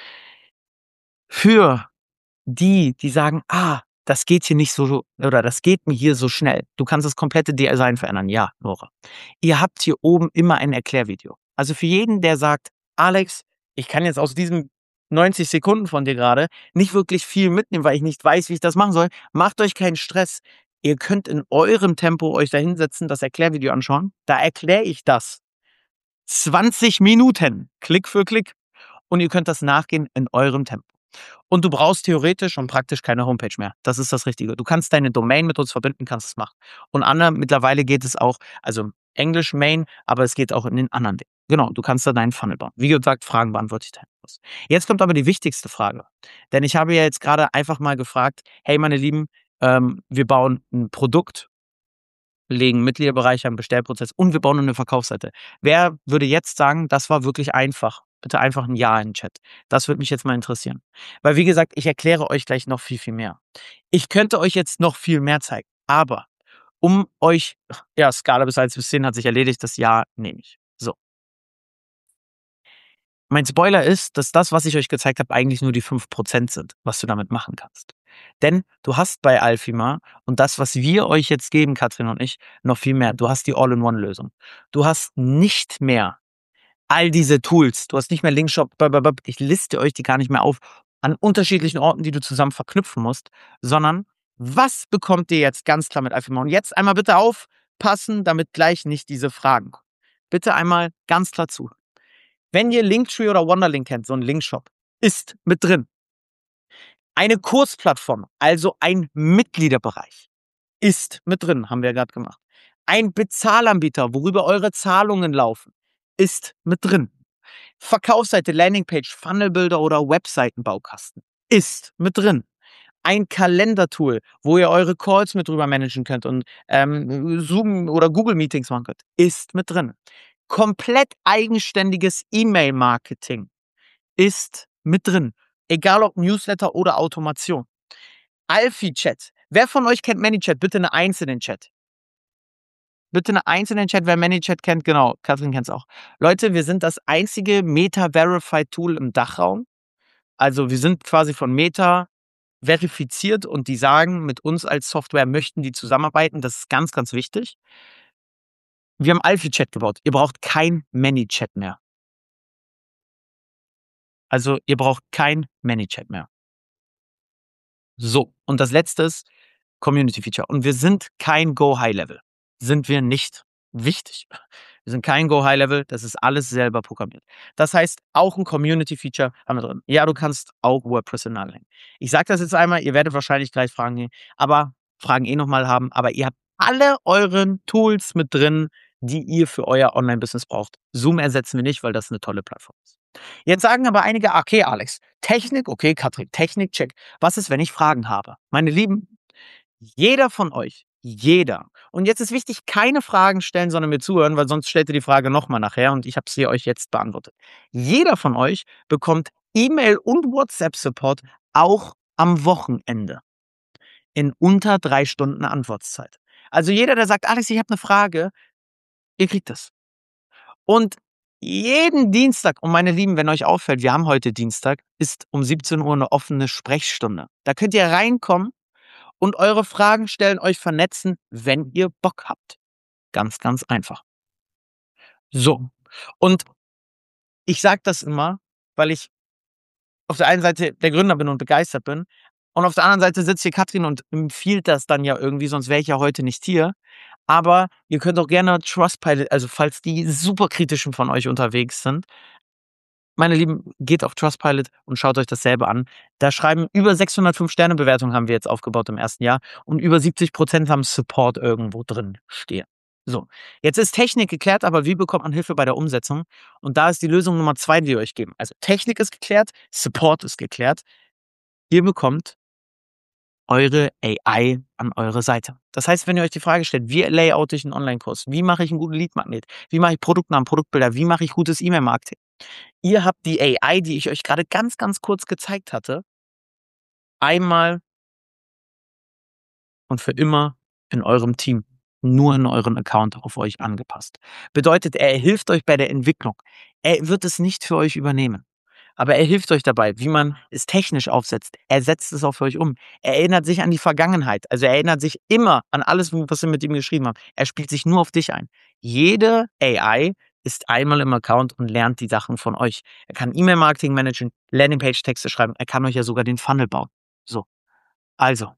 Für die sagen, das geht hier nicht so oder das geht mir hier so schnell. Du kannst das komplette Design verändern. Ja, Nora. Ihr habt hier oben immer ein Erklärvideo. Also für jeden, der sagt, Alex, ich kann jetzt aus diesen 90 Sekunden von dir gerade nicht wirklich viel mitnehmen, weil ich nicht weiß, wie ich das machen soll, macht euch keinen Stress. Ihr könnt in eurem Tempo euch da hinsetzen, das Erklärvideo anschauen. Da erkläre ich das 20 Minuten, Klick für Klick. Und ihr könnt das nachgehen in eurem Tempo. Und du brauchst theoretisch und praktisch keine Homepage mehr. Das ist das Richtige. Du kannst deine Domain mit uns verbinden, kannst es machen. Und mittlerweile geht es auch, also Englisch Main, aber es geht auch in den anderen Dingen. Genau, du kannst da deinen Funnel bauen. Wie gesagt, Fragen beantworte ich da. Jetzt kommt aber die wichtigste Frage. Denn ich habe ja jetzt gerade einfach mal gefragt, hey meine Lieben, wir bauen ein Produkt, legen Mitgliederbereich am Bestellprozess und wir bauen eine Verkaufsseite. Wer würde jetzt sagen, das war wirklich einfach? Bitte einfach ein Ja in den Chat. Das würde mich jetzt mal interessieren. Weil wie gesagt, ich erkläre euch gleich noch viel, viel mehr. Ich könnte euch jetzt noch viel mehr zeigen, aber um euch, ja, Skala bis 1 bis 10 hat sich erledigt, das Ja nehme ich. So. Mein Spoiler ist, dass das, was ich euch gezeigt habe, eigentlich nur die 5% sind, was du damit machen kannst. Denn du hast bei Alfima und das, was wir euch jetzt geben, Katrin und ich, noch viel mehr. Du hast die All-in-One-Lösung. Du hast nicht mehr all diese Tools. Du hast nicht mehr Linkshop, ich liste euch die gar nicht mehr auf, an unterschiedlichen Orten, die du zusammen verknüpfen musst, sondern was bekommt ihr jetzt ganz klar mit Alfima? Und jetzt einmal bitte aufpassen, damit gleich nicht diese Fragen kommen. Bitte einmal ganz klar zu. Wenn ihr Linktree oder Wonderlink kennt, so ein Linkshop, ist mit drin. Eine Kursplattform, also ein Mitgliederbereich, ist mit drin, haben wir ja gerade gemacht. Ein Bezahlanbieter, worüber eure Zahlungen laufen, ist mit drin. Verkaufsseite, Landingpage, Funnelbuilder oder Webseitenbaukasten ist mit drin. Ein Kalendertool, wo ihr eure Calls mit drüber managen könnt und Zoom oder Google Meetings machen könnt, ist mit drin. Komplett eigenständiges E-Mail-Marketing ist mit drin. Egal ob Newsletter oder Automation. Alfie-Chat. Wer von euch kennt ManyChat? Bitte eine Eins in den Chat. Bitte eine Eins in den Chat, wer ManyChat kennt. Genau, Katrin kennt es auch. Leute, wir sind das einzige Meta-Verified-Tool im Dachraum. Also wir sind quasi von Meta verifiziert und die sagen, mit uns als Software möchten die zusammenarbeiten. Das ist ganz, ganz wichtig. Wir haben Alfie-Chat gebaut. Ihr braucht kein ManyChat mehr. Also ihr braucht kein ManyChat mehr. So, und das letzte ist Community Feature. Und wir sind kein Go High Level. Sind wir nicht. Wichtig. Wir sind kein Go High Level, das ist alles selber programmiert. Das heißt, auch ein Community Feature haben wir drin. Ja, du kannst auch WordPress hineinlegen. Ich sage das jetzt einmal, ihr werdet wahrscheinlich gleich Fragen nochmal haben, aber ihr habt alle euren Tools mit drin, die ihr für euer Online-Business braucht. Zoom ersetzen wir nicht, weil das eine tolle Plattform ist. Jetzt sagen aber einige, okay, Alex, Technik, okay, Katrin, Technik, check. Was ist, wenn ich Fragen habe? Meine Lieben, jeder von euch, jeder. Und jetzt ist wichtig, keine Fragen stellen, sondern mir zuhören, weil sonst stellt ihr die Frage nochmal nachher und ich habe sie euch jetzt beantwortet. Jeder von euch bekommt E-Mail und WhatsApp-Support auch am Wochenende in unter 3 Stunden Antwortzeit. Also jeder, der sagt, Alex, ich habe eine Frage, ihr kriegt das. Und jeden Dienstag, und meine Lieben, wenn euch auffällt, wir haben heute Dienstag, ist um 17 Uhr eine offene Sprechstunde. Da könnt ihr reinkommen und eure Fragen stellen, euch vernetzen, wenn ihr Bock habt. Ganz, ganz einfach. So. Und ich sage das immer, weil ich auf der einen Seite der Gründer bin und begeistert bin und auf der anderen Seite sitzt hier Katrin und empfiehlt das dann ja irgendwie, sonst wäre ich ja heute nicht hier. Aber ihr könnt auch gerne Trustpilot, also falls die superkritischen von euch unterwegs sind, meine Lieben, geht auf Trustpilot und schaut euch das selber an. Da schreiben über 605 Sterne-Bewertungen haben wir jetzt aufgebaut im ersten Jahr und über 70% haben Support irgendwo drin stehen. So, jetzt ist Technik geklärt, aber wie bekommt man Hilfe bei der Umsetzung? Und da ist die Lösung Nummer 2, die wir euch geben. Also Technik ist geklärt, Support ist geklärt. Ihr bekommt eure AI an eure Seite. Das heißt, wenn ihr euch die Frage stellt, wie layoute ich einen Online-Kurs? Wie mache ich einen guten Lead-Magnet? Wie mache ich Produktnamen, Produktbilder? Wie mache ich gutes E-Mail-Marketing? Ihr habt die AI, die ich euch gerade ganz, ganz kurz gezeigt hatte, einmal und für immer in eurem Team, nur in euren Account auf euch angepasst. Bedeutet, er hilft euch bei der Entwicklung. Er wird es nicht für euch übernehmen. Aber er hilft euch dabei, wie man es technisch aufsetzt. Er setzt es auch für euch um. Er erinnert sich an die Vergangenheit. Also er erinnert sich immer an alles, was ihr mit ihm geschrieben habt. Er spielt sich nur auf dich ein. Jede AI ist einmal im Account und lernt die Sachen von euch. Er kann E-Mail-Marketing managen, Landingpage-Texte schreiben. Er kann euch ja sogar den Funnel bauen. So, also,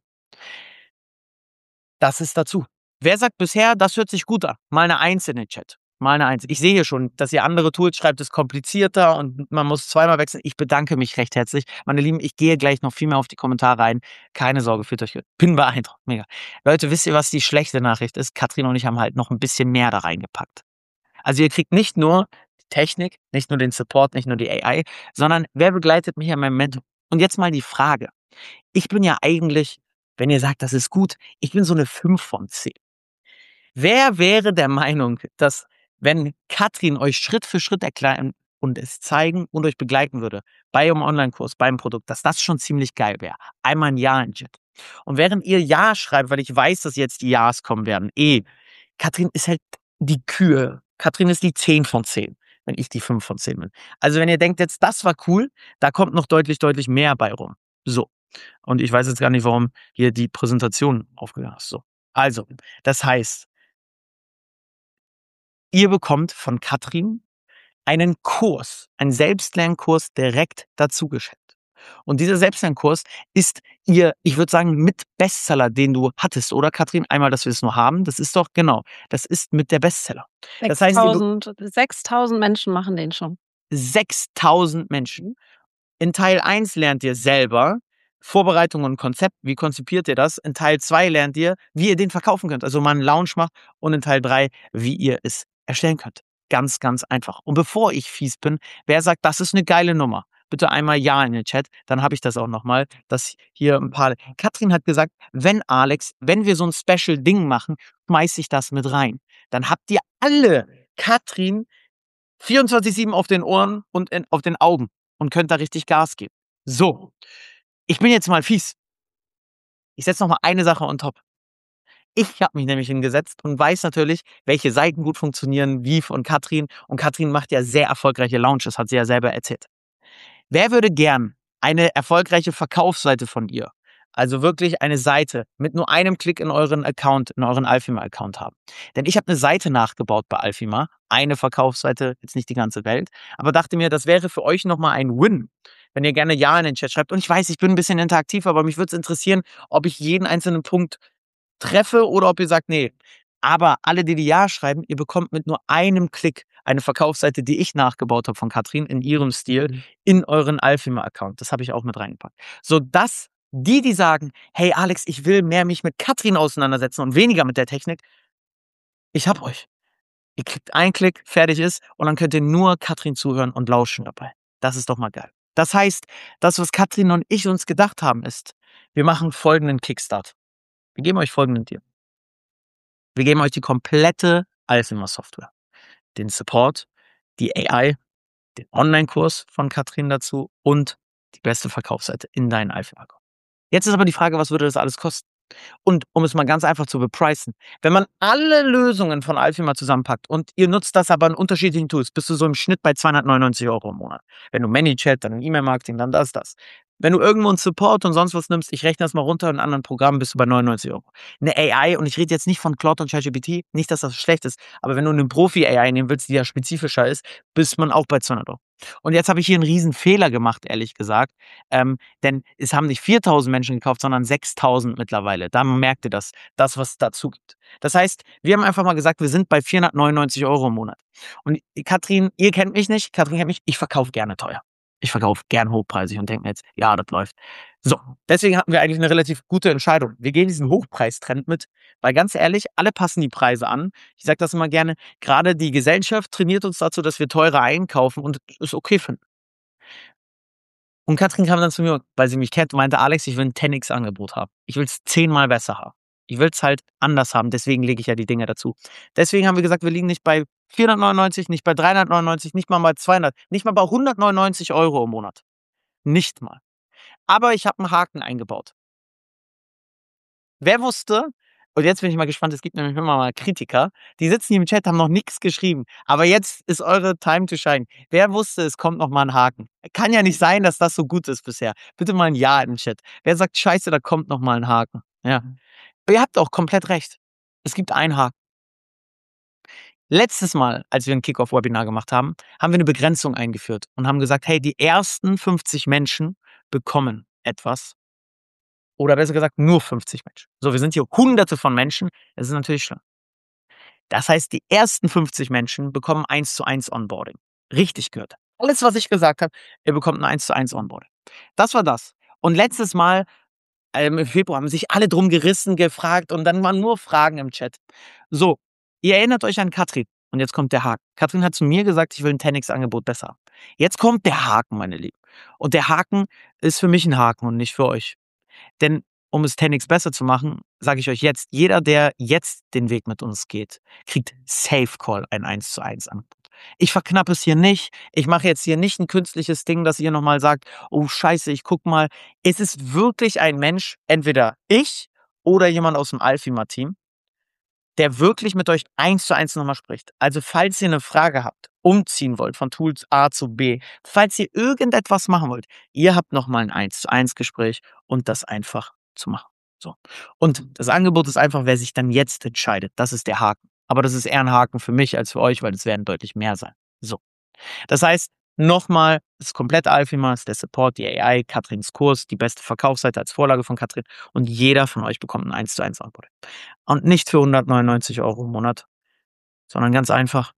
das ist dazu. Wer sagt bisher, das hört sich gut an? Mal eine Eins in den Chat. Mal eine Eins. Ich sehe hier schon, dass ihr andere Tools schreibt, ist komplizierter und man muss zweimal wechseln. Ich bedanke mich recht herzlich. Meine Lieben, ich gehe gleich noch viel mehr auf die Kommentare ein. Keine Sorge, fühlt euch. Bin beeindruckt. Mega. Leute, wisst ihr, was die schlechte Nachricht ist? Katrin und ich haben halt noch ein bisschen mehr da reingepackt. Also ihr kriegt nicht nur die Technik, nicht nur den Support, nicht nur die AI, sondern wer begleitet mich an meinem Mentor? Und jetzt mal die Frage. Ich bin ja eigentlich, wenn ihr sagt, das ist gut, ich bin so eine 5 von 10. Wer wäre der Meinung, dass, wenn Katrin euch Schritt für Schritt erklären und es zeigen und euch begleiten würde bei eurem Online-Kurs, beim Produkt, dass das schon ziemlich geil wäre? Einmal ein Ja in Chat. Und während ihr Ja schreibt, weil ich weiß, dass jetzt die Ja's kommen werden, Katrin ist halt die Kühe. Katrin ist die 10 von 10, wenn ich die 5 von 10 bin. Also wenn ihr denkt jetzt, das war cool, da kommt noch deutlich, deutlich mehr bei rum. So. Und ich weiß jetzt gar nicht, warum hier die Präsentation aufgegangen ist. So. Also, das heißt, ihr bekommt von Katrin einen Kurs, einen Selbstlernkurs direkt dazu geschenkt. Und dieser Selbstlernkurs ist ich würde sagen, mit Bestseller, den du hattest, oder Katrin? Einmal, dass wir es nur haben, das ist doch genau, das ist mit der Bestseller. Das heißt, 6.000 Menschen machen den schon. 6.000 Menschen. In Teil 1 lernt ihr selber Vorbereitung und Konzept, wie konzipiert ihr das? In Teil 2 lernt ihr, wie ihr den verkaufen könnt, also mal einen Launch macht, und in Teil 3, wie ihr es erstellen könnt. Ganz, ganz einfach. Und bevor ich fies bin, wer sagt, das ist eine geile Nummer? Bitte einmal Ja in den Chat, dann habe ich das auch nochmal, dass hier ein paar. Katrin hat gesagt, wenn wir so ein Special-Ding machen, schmeiß ich das mit rein. Dann habt ihr alle Katrin 24/7 auf den Ohren und auf den Augen und könnt da richtig Gas geben. So, ich bin jetzt mal fies. Ich setze noch mal eine Sache on top. Ich habe mich nämlich hingesetzt und weiß natürlich, welche Seiten gut funktionieren, wie von Katrin. Und Katrin macht ja sehr erfolgreiche Launches, hat sie ja selber erzählt. Wer würde gern eine erfolgreiche Verkaufsseite von ihr, also wirklich eine Seite mit nur einem Klick in euren Account, in euren Alfima-Account haben? Denn ich habe eine Seite nachgebaut bei Alfima, eine Verkaufsseite, jetzt nicht die ganze Welt, aber dachte mir, das wäre für euch nochmal ein Win, wenn ihr gerne Ja in den Chat schreibt. Und ich weiß, ich bin ein bisschen interaktiv, aber mich würde es interessieren, ob ich jeden einzelnen Punkt treffe oder ob ihr sagt, nee. Aber alle, die Ja schreiben, ihr bekommt mit nur einem Klick eine Verkaufsseite, die ich nachgebaut habe von Katrin in ihrem Stil, in euren Alfima-Account. Das habe ich auch mit reingepackt. Sodass die sagen, hey Alex, ich will mehr mich mit Katrin auseinandersetzen und weniger mit der Technik, ich hab euch. Ihr kriegt einen Klick, fertig ist, und dann könnt ihr nur Katrin zuhören und lauschen dabei. Das ist doch mal geil. Das heißt, das, was Katrin und ich uns gedacht haben, ist, wir machen folgenden Kickstart. Wir geben euch folgenden Deal. Wir geben euch die komplette Alfima-Software. Den Support, die AI, den Online-Kurs von Katrin dazu und die beste Verkaufsseite in deinen Alfima-Account. Jetzt ist aber die Frage, was würde das alles kosten? Und um es mal ganz einfach zu bepreisen, wenn man alle Lösungen von Alfima zusammenpackt und ihr nutzt das aber in unterschiedlichen Tools, bist du so im Schnitt bei 299 € im Monat. Wenn du ManyChat, dann E-Mail-Marketing, dann das. Wenn du irgendwo einen Support und sonst was nimmst, ich rechne das mal runter, in anderen Programmen bist du bei 99 €. Eine AI, und ich rede jetzt nicht von Claude und ChatGPT, nicht, dass das schlecht ist, aber wenn du eine Profi-AI nehmen willst, die ja spezifischer ist, bist man auch bei 200 €. Und jetzt habe ich hier einen riesen Fehler gemacht, ehrlich gesagt, denn es haben nicht 4.000 Menschen gekauft, sondern 6.000 mittlerweile. Da merkt ihr das, was es dazu gibt. Das heißt, wir haben einfach mal gesagt, wir sind bei 499 € im Monat. Und Katrin, ihr kennt mich nicht, Katrin kennt mich, ich verkaufe gerne teuer. Ich verkaufe gern hochpreisig und denke mir jetzt, ja, das läuft. So, deswegen hatten wir eigentlich eine relativ gute Entscheidung. Wir gehen diesen Hochpreistrend mit, weil ganz ehrlich, alle passen die Preise an. Ich sage das immer gerne, gerade die Gesellschaft trainiert uns dazu, dass wir teurer einkaufen und es okay finden. Und Katrin kam dann zu mir, weil sie mich kennt, und meinte, Alex, ich will ein 10x-Angebot haben. Ich will es 10-mal besser haben. Ich will's halt anders haben, deswegen lege ich ja die Dinge dazu. Deswegen haben wir gesagt, wir liegen nicht bei 499, nicht bei 399, nicht mal bei 200, nicht mal bei 199 € im Monat. Nicht mal. Aber ich habe 'n Haken eingebaut. Wer wusste, und jetzt bin ich mal gespannt, es gibt nämlich immer mal Kritiker, die sitzen hier im Chat, haben noch nix geschrieben, aber jetzt ist eure Time to shine. Wer wusste, es kommt noch mal 'n Haken? Kann ja nicht sein, dass das so gut ist bisher. Bitte mal 'n Ja im Chat. Wer sagt: „Scheiße, da kommt noch mal 'n Haken?“ Ja. Ihr habt auch komplett recht. Es gibt einen Haken. Letztes Mal, als wir 'n Kick-Off-Webinar gemacht haben, haben wir 'ne Begrenzung eingeführt und haben gesagt: „Hey, die ersten 50 Menschen bekommen etwas.“ Oder besser gesagt, nur 50 Menschen. So, wir sind hier Hunderte von Menschen. Das ist natürlich schlimm. Das heißt, die ersten 50 Menschen bekommen Eins-zu-eins Onboarding. Richtig gehört. Alles, was ich gesagt habe, ihr bekommt 'n Eins-zu-eins Onboarding. Das war das. Und letztes Mal, im Februar haben sich alle drum gerissen, gefragt und dann waren nur Fragen im Chat. So, ihr erinnert euch an Katrin und jetzt kommt der Haken. Katrin hat zu mir gesagt, ich will 'n 10x-Angebot besser haben. Jetzt kommt der Haken, meine Lieben. Und der Haken ist für mich 'n Haken und nicht für euch. Denn um es 10x besser zu machen, sage ich euch jetzt, jeder, der jetzt den Weg mit uns geht, kriegt Safe Call ein Eins-zu-eins Angebot. Ich verknappe es hier nicht. Ich mache jetzt hier nicht ein künstliches Ding, dass ihr noch mal sagt: „Oh scheiße, ich guck mal.“ Es ist wirklich ein Mensch, entweder ich oder jemand aus'm Alfima-Team, der wirklich mit euch Eins-zu-eins noch mal spricht. Also, falls ihr 'ne Frage habt, umziehen wollt von Tools A zu B, falls ihr irgendetwas machen wollt, ihr habt noch mal 'n Eins-zu-eins Gespräch und das einfach zu machen. So. Und das Angebot ist einfach, wer sich dann jetzt entscheidet, das ist der Haken. Aber das ist eher 'n Haken für mich als für euch, weil es werden deutlich mehr sein. So. Das heißt, noch mal, es ist komplett Alfima, ist der Support, die AI, Katrins Kurs, die beste Verkaufsseite als Vorlage von Katrin und jeder von euch bekommt 'n Eins-zu-eins Onboarding. Und nicht für 199 € im Monat, sondern ganz einfach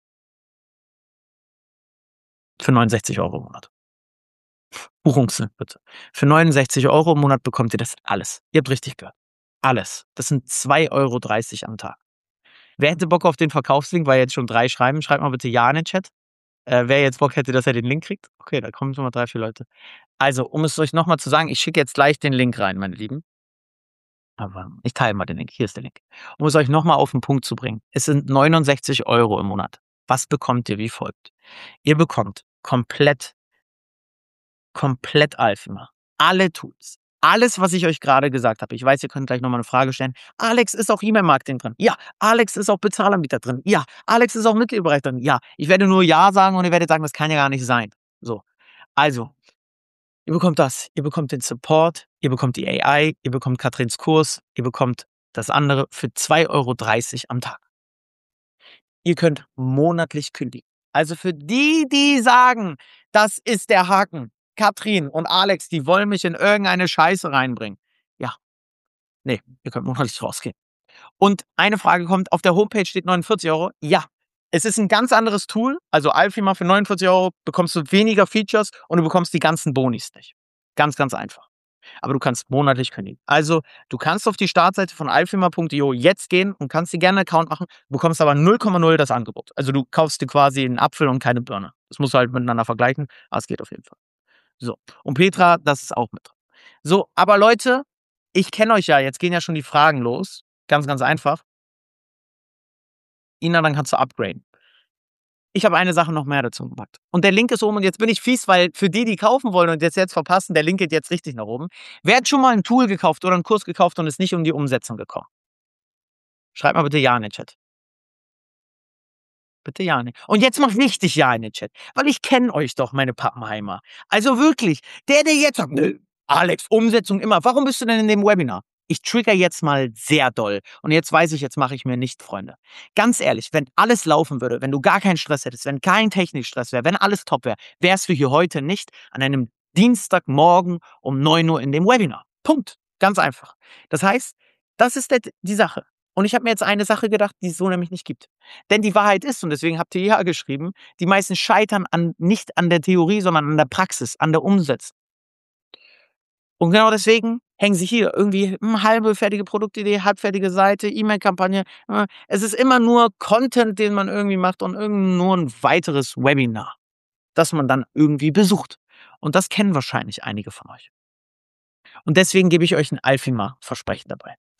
für 69 € im Monat. Buchungslink bitte. Für 69 € im Monat bekommt ihr das alles. Ihr habt richtig gehört. Alles. Das sind 2,30 € am Tag. Wer hätte Bock auf den Verkaufslink, weil jetzt schon 3 schreiben? Schreibt mal bitte ja in den Chat. Wer jetzt Bock hätte, dass er den Link kriegt? Okay, da kommen schon mal 3, 4 Leute. Also, um es euch noch mal zu sagen, ich schicke jetzt gleich den Link rein, meine Lieben. Aber ich teile mal den Link. Hier ist der Link. Um es euch noch mal auf den Punkt zu bringen. Es sind 69 € im Monat. Was bekommt ihr wie folgt? Ihr bekommt komplett Alfima. Alle Tools. Alles, was ich euch gerade gesagt habe. Ich weiß, ihr könnt gleich noch mal 'ne Frage stellen. Alex, ist auch E-Mail-Marketing drin? Ja. Alex, ist auch Bezahlanbieter drin? Ja. Alex, ist auch Mitgliederbereich drin? Ja. Ich werde nur ja sagen und ihr werdet sagen, das kann ja gar nicht sein. So. Also, ihr bekommt das. Ihr bekommt den Support, ihr bekommt die AI, ihr bekommt Katrins Kurs, ihr bekommt das andere für 2,30 € am Tag. Ihr könnt monatlich kündigen. Also für die, die sagen, das ist der Haken. Katrin und Alex, die wollen mich in irgendeine Scheiße reinbringen. Ja, ne, ihr könnt monatlich rausgehen. Und eine Frage kommt, auf der Homepage steht 49 €. Ja, es ist 'n ganz anderes Tool. Also Alfima für 49 € bekommst du weniger Features und du bekommst die ganzen Bonis nicht. Ganz, ganz einfach. Aber du kannst monatlich kündigen. Also, du kannst auf die Startseite von alfima.io jetzt gehen und kannst dir gerne 'n Account machen, bekommst aber 0,0 das Angebot. Also, du kaufst dir quasi 'n Apfel und keine Birne. Das musst du halt miteinander vergleichen, aber es geht auf jeden Fall. So. Und Petra, das ist auch mit drin. So, aber Leute, ich kenne euch ja, jetzt gehen ja schon die Fragen los. Ganz, ganz einfach. Ina, dann kannst du upgraden. Ich habe eine Sache noch mehr dazu gepackt. Und der Link ist oben und jetzt bin ich fies, weil für die, die kaufen wollen und jetzt verpassen, der Link geht jetzt richtig nach oben. Wer hat schon mal 'n Tool gekauft oder 'n Kurs gekauft und ist nicht um die Umsetzung gekommen? Schreibt mal bitte ja in den Chat. Bitte ja, ne? Und jetzt mal richtig ja in den Chat, weil ich kenne euch doch, meine Pappenheimer. Also wirklich, der jetzt sagt: „Nö, Alex, Umsetzung immer. Warum bist du denn in dem Webinar?“ Ich trigger jetzt mal sehr doll und jetzt weiß ich, jetzt mache ich mir nicht Freunde. Ganz ehrlich, wenn alles laufen würde, wenn du gar keinen Stress hättest, wenn kein Technikstress wäre, wenn alles top wäre, wärst du hier heute nicht an einem Dienstagmorgen um 9 Uhr in dem Webinar. Punkt. Ganz einfach. Das heißt, das ist die Sache. Und ich habe mir jetzt eine Sache gedacht, die es so nämlich nicht gibt. Denn die Wahrheit ist, und deswegen habt ihr ja geschrieben, die meisten scheitern nicht an der Theorie, sondern an der Praxis, an der Umsetzung. Und genau deswegen hängen sie hier irgendwie halbe fertige Produktidee, halbfertige Seite, E-Mail-Kampagne. Es ist immer nur Content, den man irgendwie macht und nur ein weiteres Webinar, das man dann irgendwie besucht. Und das kennen wahrscheinlich einige von euch. Und deswegen gebe ich euch ein Alfima-Versprechen dabei.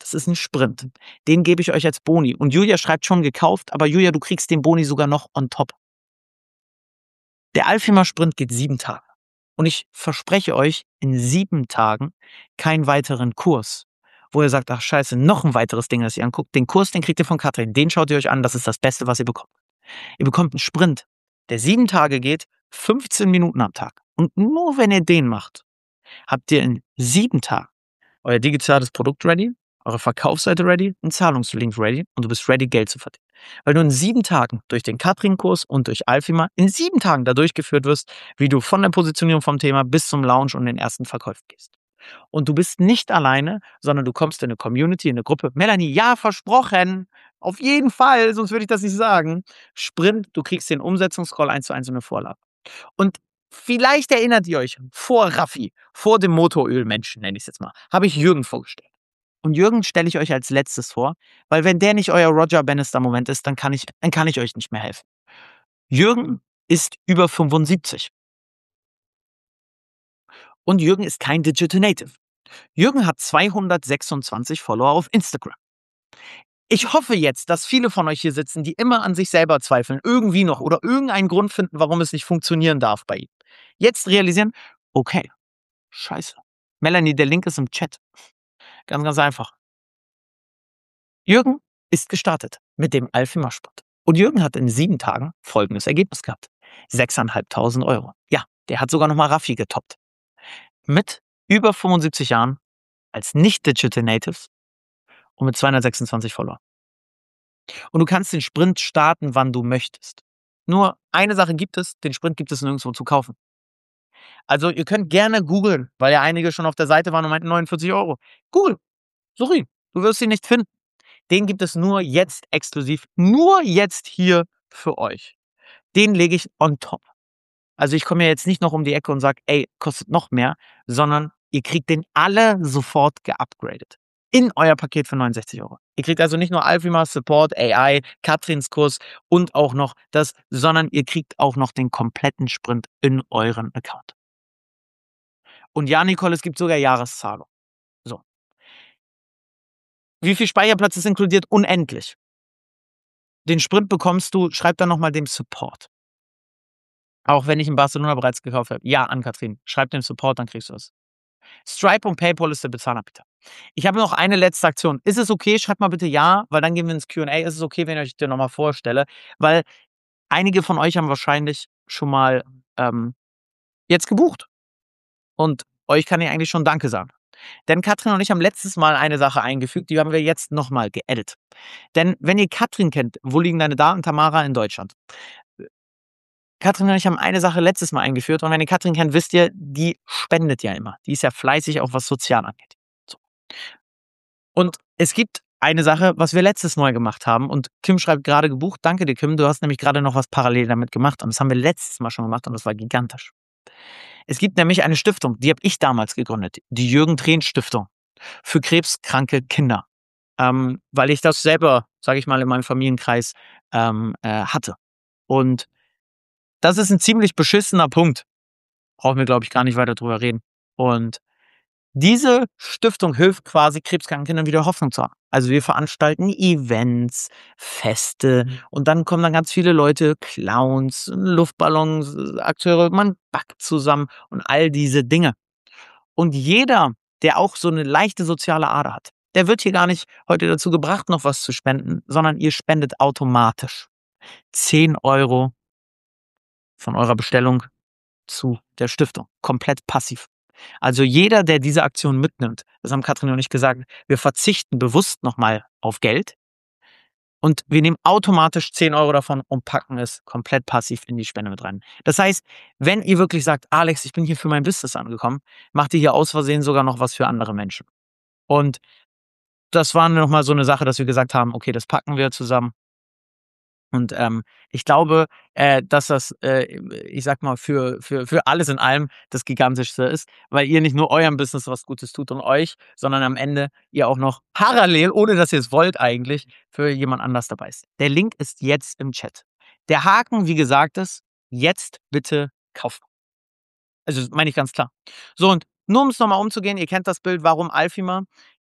Das ist ein Sprint. Den gebe ich euch als Boni. Und Julia schreibt schon gekauft, aber Julia, du kriegst den Boni sogar noch on top. Der Alfima Sprint geht 7 Tage. Und ich verspreche euch in 7 Tagen keinen weiteren Kurs, wo ihr sagt, ach scheiße, noch ein weiteres Ding, das ihr anguckt. Den Kurs, den kriegt ihr von Katrin. Den schaut ihr euch an. Das ist das Beste, was ihr bekommt. Ihr bekommt einen Sprint, der 7 Tage geht, 15 Minuten am Tag. Und nur wenn ihr den macht, habt ihr in 7 Tagen euer digitales Produkt ready, eure Verkaufsseite ready, ein Zahlungslink ready und du bist ready, Geld zu verdienen. Weil du in 7 Tagen durch den Katrin-Kurs und durch Alfima in 7 Tagen da durchgeführt wirst, wie du von der Positionierung vom Thema bis zum Launch und den ersten Verkäufen gehst. Und du bist nicht alleine, sondern du kommst in eine Community, in eine Gruppe. Melanie, ja, versprochen. Auf jeden Fall, sonst würde ich das nicht sagen. Sprint, du kriegst den Umsetzungscall 1:1 und eine Vorlage. Und vielleicht erinnert ihr euch, vor Raffi, vor dem Motorölmenschen, nenne ich es jetzt mal, habe ich Jürgen vorgestellt. Und Jürgen stelle ich euch als letztes vor, weil wenn der nicht euer Roger Bannister-Moment ist, dann kann ich euch nicht mehr helfen. Jürgen ist über 75. Und Jürgen ist kein Digital Native. Jürgen hat 226 Follower auf Instagram. Ich hoffe jetzt, dass viele von euch hier sitzen, die immer an sich selber zweifeln, irgendwie noch oder irgendeinen Grund finden, warum es nicht funktionieren darf bei ihm. Jetzt realisieren, okay, scheiße. Melanie, der Link ist im Chat. Ganz, ganz einfach. Jürgen ist gestartet mit dem Alfima-Sport. Und Jürgen hat in 7 Tagen folgendes Ergebnis gehabt. 6.500 Euro. Ja, der hat sogar nochmal Raffi getoppt. Mit über 75 Jahren als Nicht-Digital Natives und mit 226 Follower. Und du kannst den Sprint starten, wann du möchtest. Nur eine Sache gibt es, den Sprint gibt es nirgendwo zu kaufen. Also ihr könnt gerne googeln, weil ja einige schon auf der Seite waren und meinten 49 Euro. Google, such ihn, du wirst ihn nicht finden. Den gibt es nur jetzt exklusiv, nur jetzt hier für euch. Den lege ich on top. Also ich komme ja jetzt nicht noch um die Ecke und sage, ey, kostet noch mehr, sondern ihr kriegt den alle sofort geupgradet. In euer Paket für 69 Euro. Ihr kriegt also nicht nur Alfima, Support, AI, Katrins Kurs und auch noch das, sondern ihr kriegt auch noch den kompletten Sprint in euren Account. Und ja, Nicole, es gibt sogar Jahreszahlung. So. Wie viel Speicherplatz ist inkludiert? Unendlich. Den Sprint bekommst du, schreib dann nochmal dem Support. Auch wenn ich in Barcelona bereits gekauft habe. Ja, an Katrin. Schreib dem Support, dann kriegst du es. Stripe und PayPal ist der Bezahlanbieter. Ich habe noch eine letzte Aktion. Ist es okay? Schreibt mal bitte ja, weil dann gehen wir ins Q&A. Ist es okay, wenn ich euch dir nochmal vorstelle? Weil einige von euch haben wahrscheinlich schon mal jetzt gebucht. Und euch kann ich eigentlich schon Danke sagen. Denn Katrin und ich haben letztes Mal eine Sache eingefügt, die haben wir jetzt nochmal geedit. Denn wenn ihr Katrin kennt, wo liegen deine Daten, Tamara, in Deutschland? Katrin und ich haben eine Sache letztes Mal eingeführt und wenn ihr Katrin kennt, wisst ihr, die spendet ja immer. Die ist ja fleißig, auch was sozial angeht. So. Und es gibt eine Sache, was wir letztes Mal gemacht haben und Kim schreibt gerade gebucht. Danke dir, Kim. Du hast nämlich gerade noch was parallel damit gemacht und das haben wir letztes Mal schon gemacht und das war gigantisch. Es gibt nämlich eine Stiftung, die habe ich damals gegründet, die Jürgen-Trehn-Stiftung für krebskranke Kinder, weil ich das selber, sage ich mal, in meinem Familienkreis hatte. Und das ist ein ziemlich beschissener Punkt. Brauchen wir, glaube ich, gar nicht weiter drüber reden. Und diese Stiftung hilft quasi krebskranken Kindern wieder Hoffnung zu haben. Also wir veranstalten Events, Feste und dann kommen dann ganz viele Leute, Clowns, Luftballons, Akteure, man backt zusammen und all diese Dinge. Und jeder, der auch so eine leichte soziale Ader hat, der wird hier gar nicht heute dazu gebracht, noch was zu spenden, sondern ihr spendet automatisch 10 Euro von eurer Bestellung zu der Stiftung. Komplett passiv. Also jeder, der diese Aktion mitnimmt, das haben Katrin und ich gesagt, wir verzichten bewusst nochmal auf Geld und wir nehmen automatisch 10 Euro davon und packen es komplett passiv in die Spende mit rein. Das heißt, wenn ihr wirklich sagt, Alex, ich bin hier für mein Business angekommen, macht ihr hier aus Versehen sogar noch was für andere Menschen. Und das war nochmal so eine Sache, dass wir gesagt haben, okay, das packen wir zusammen. Und ich glaube, dass das, ich sag mal, für alles in allem das Gigantischste ist, weil ihr nicht nur eurem Business was Gutes tut und euch, sondern am Ende ihr auch noch parallel, ohne dass ihr es wollt eigentlich, für jemand anders dabei ist. Der Link ist jetzt im Chat. Der Haken, wie gesagt, ist, jetzt bitte kaufen. Also das meine ich ganz klar. So, und nur um es nochmal umzugehen, ihr kennt das Bild, warum Alfima?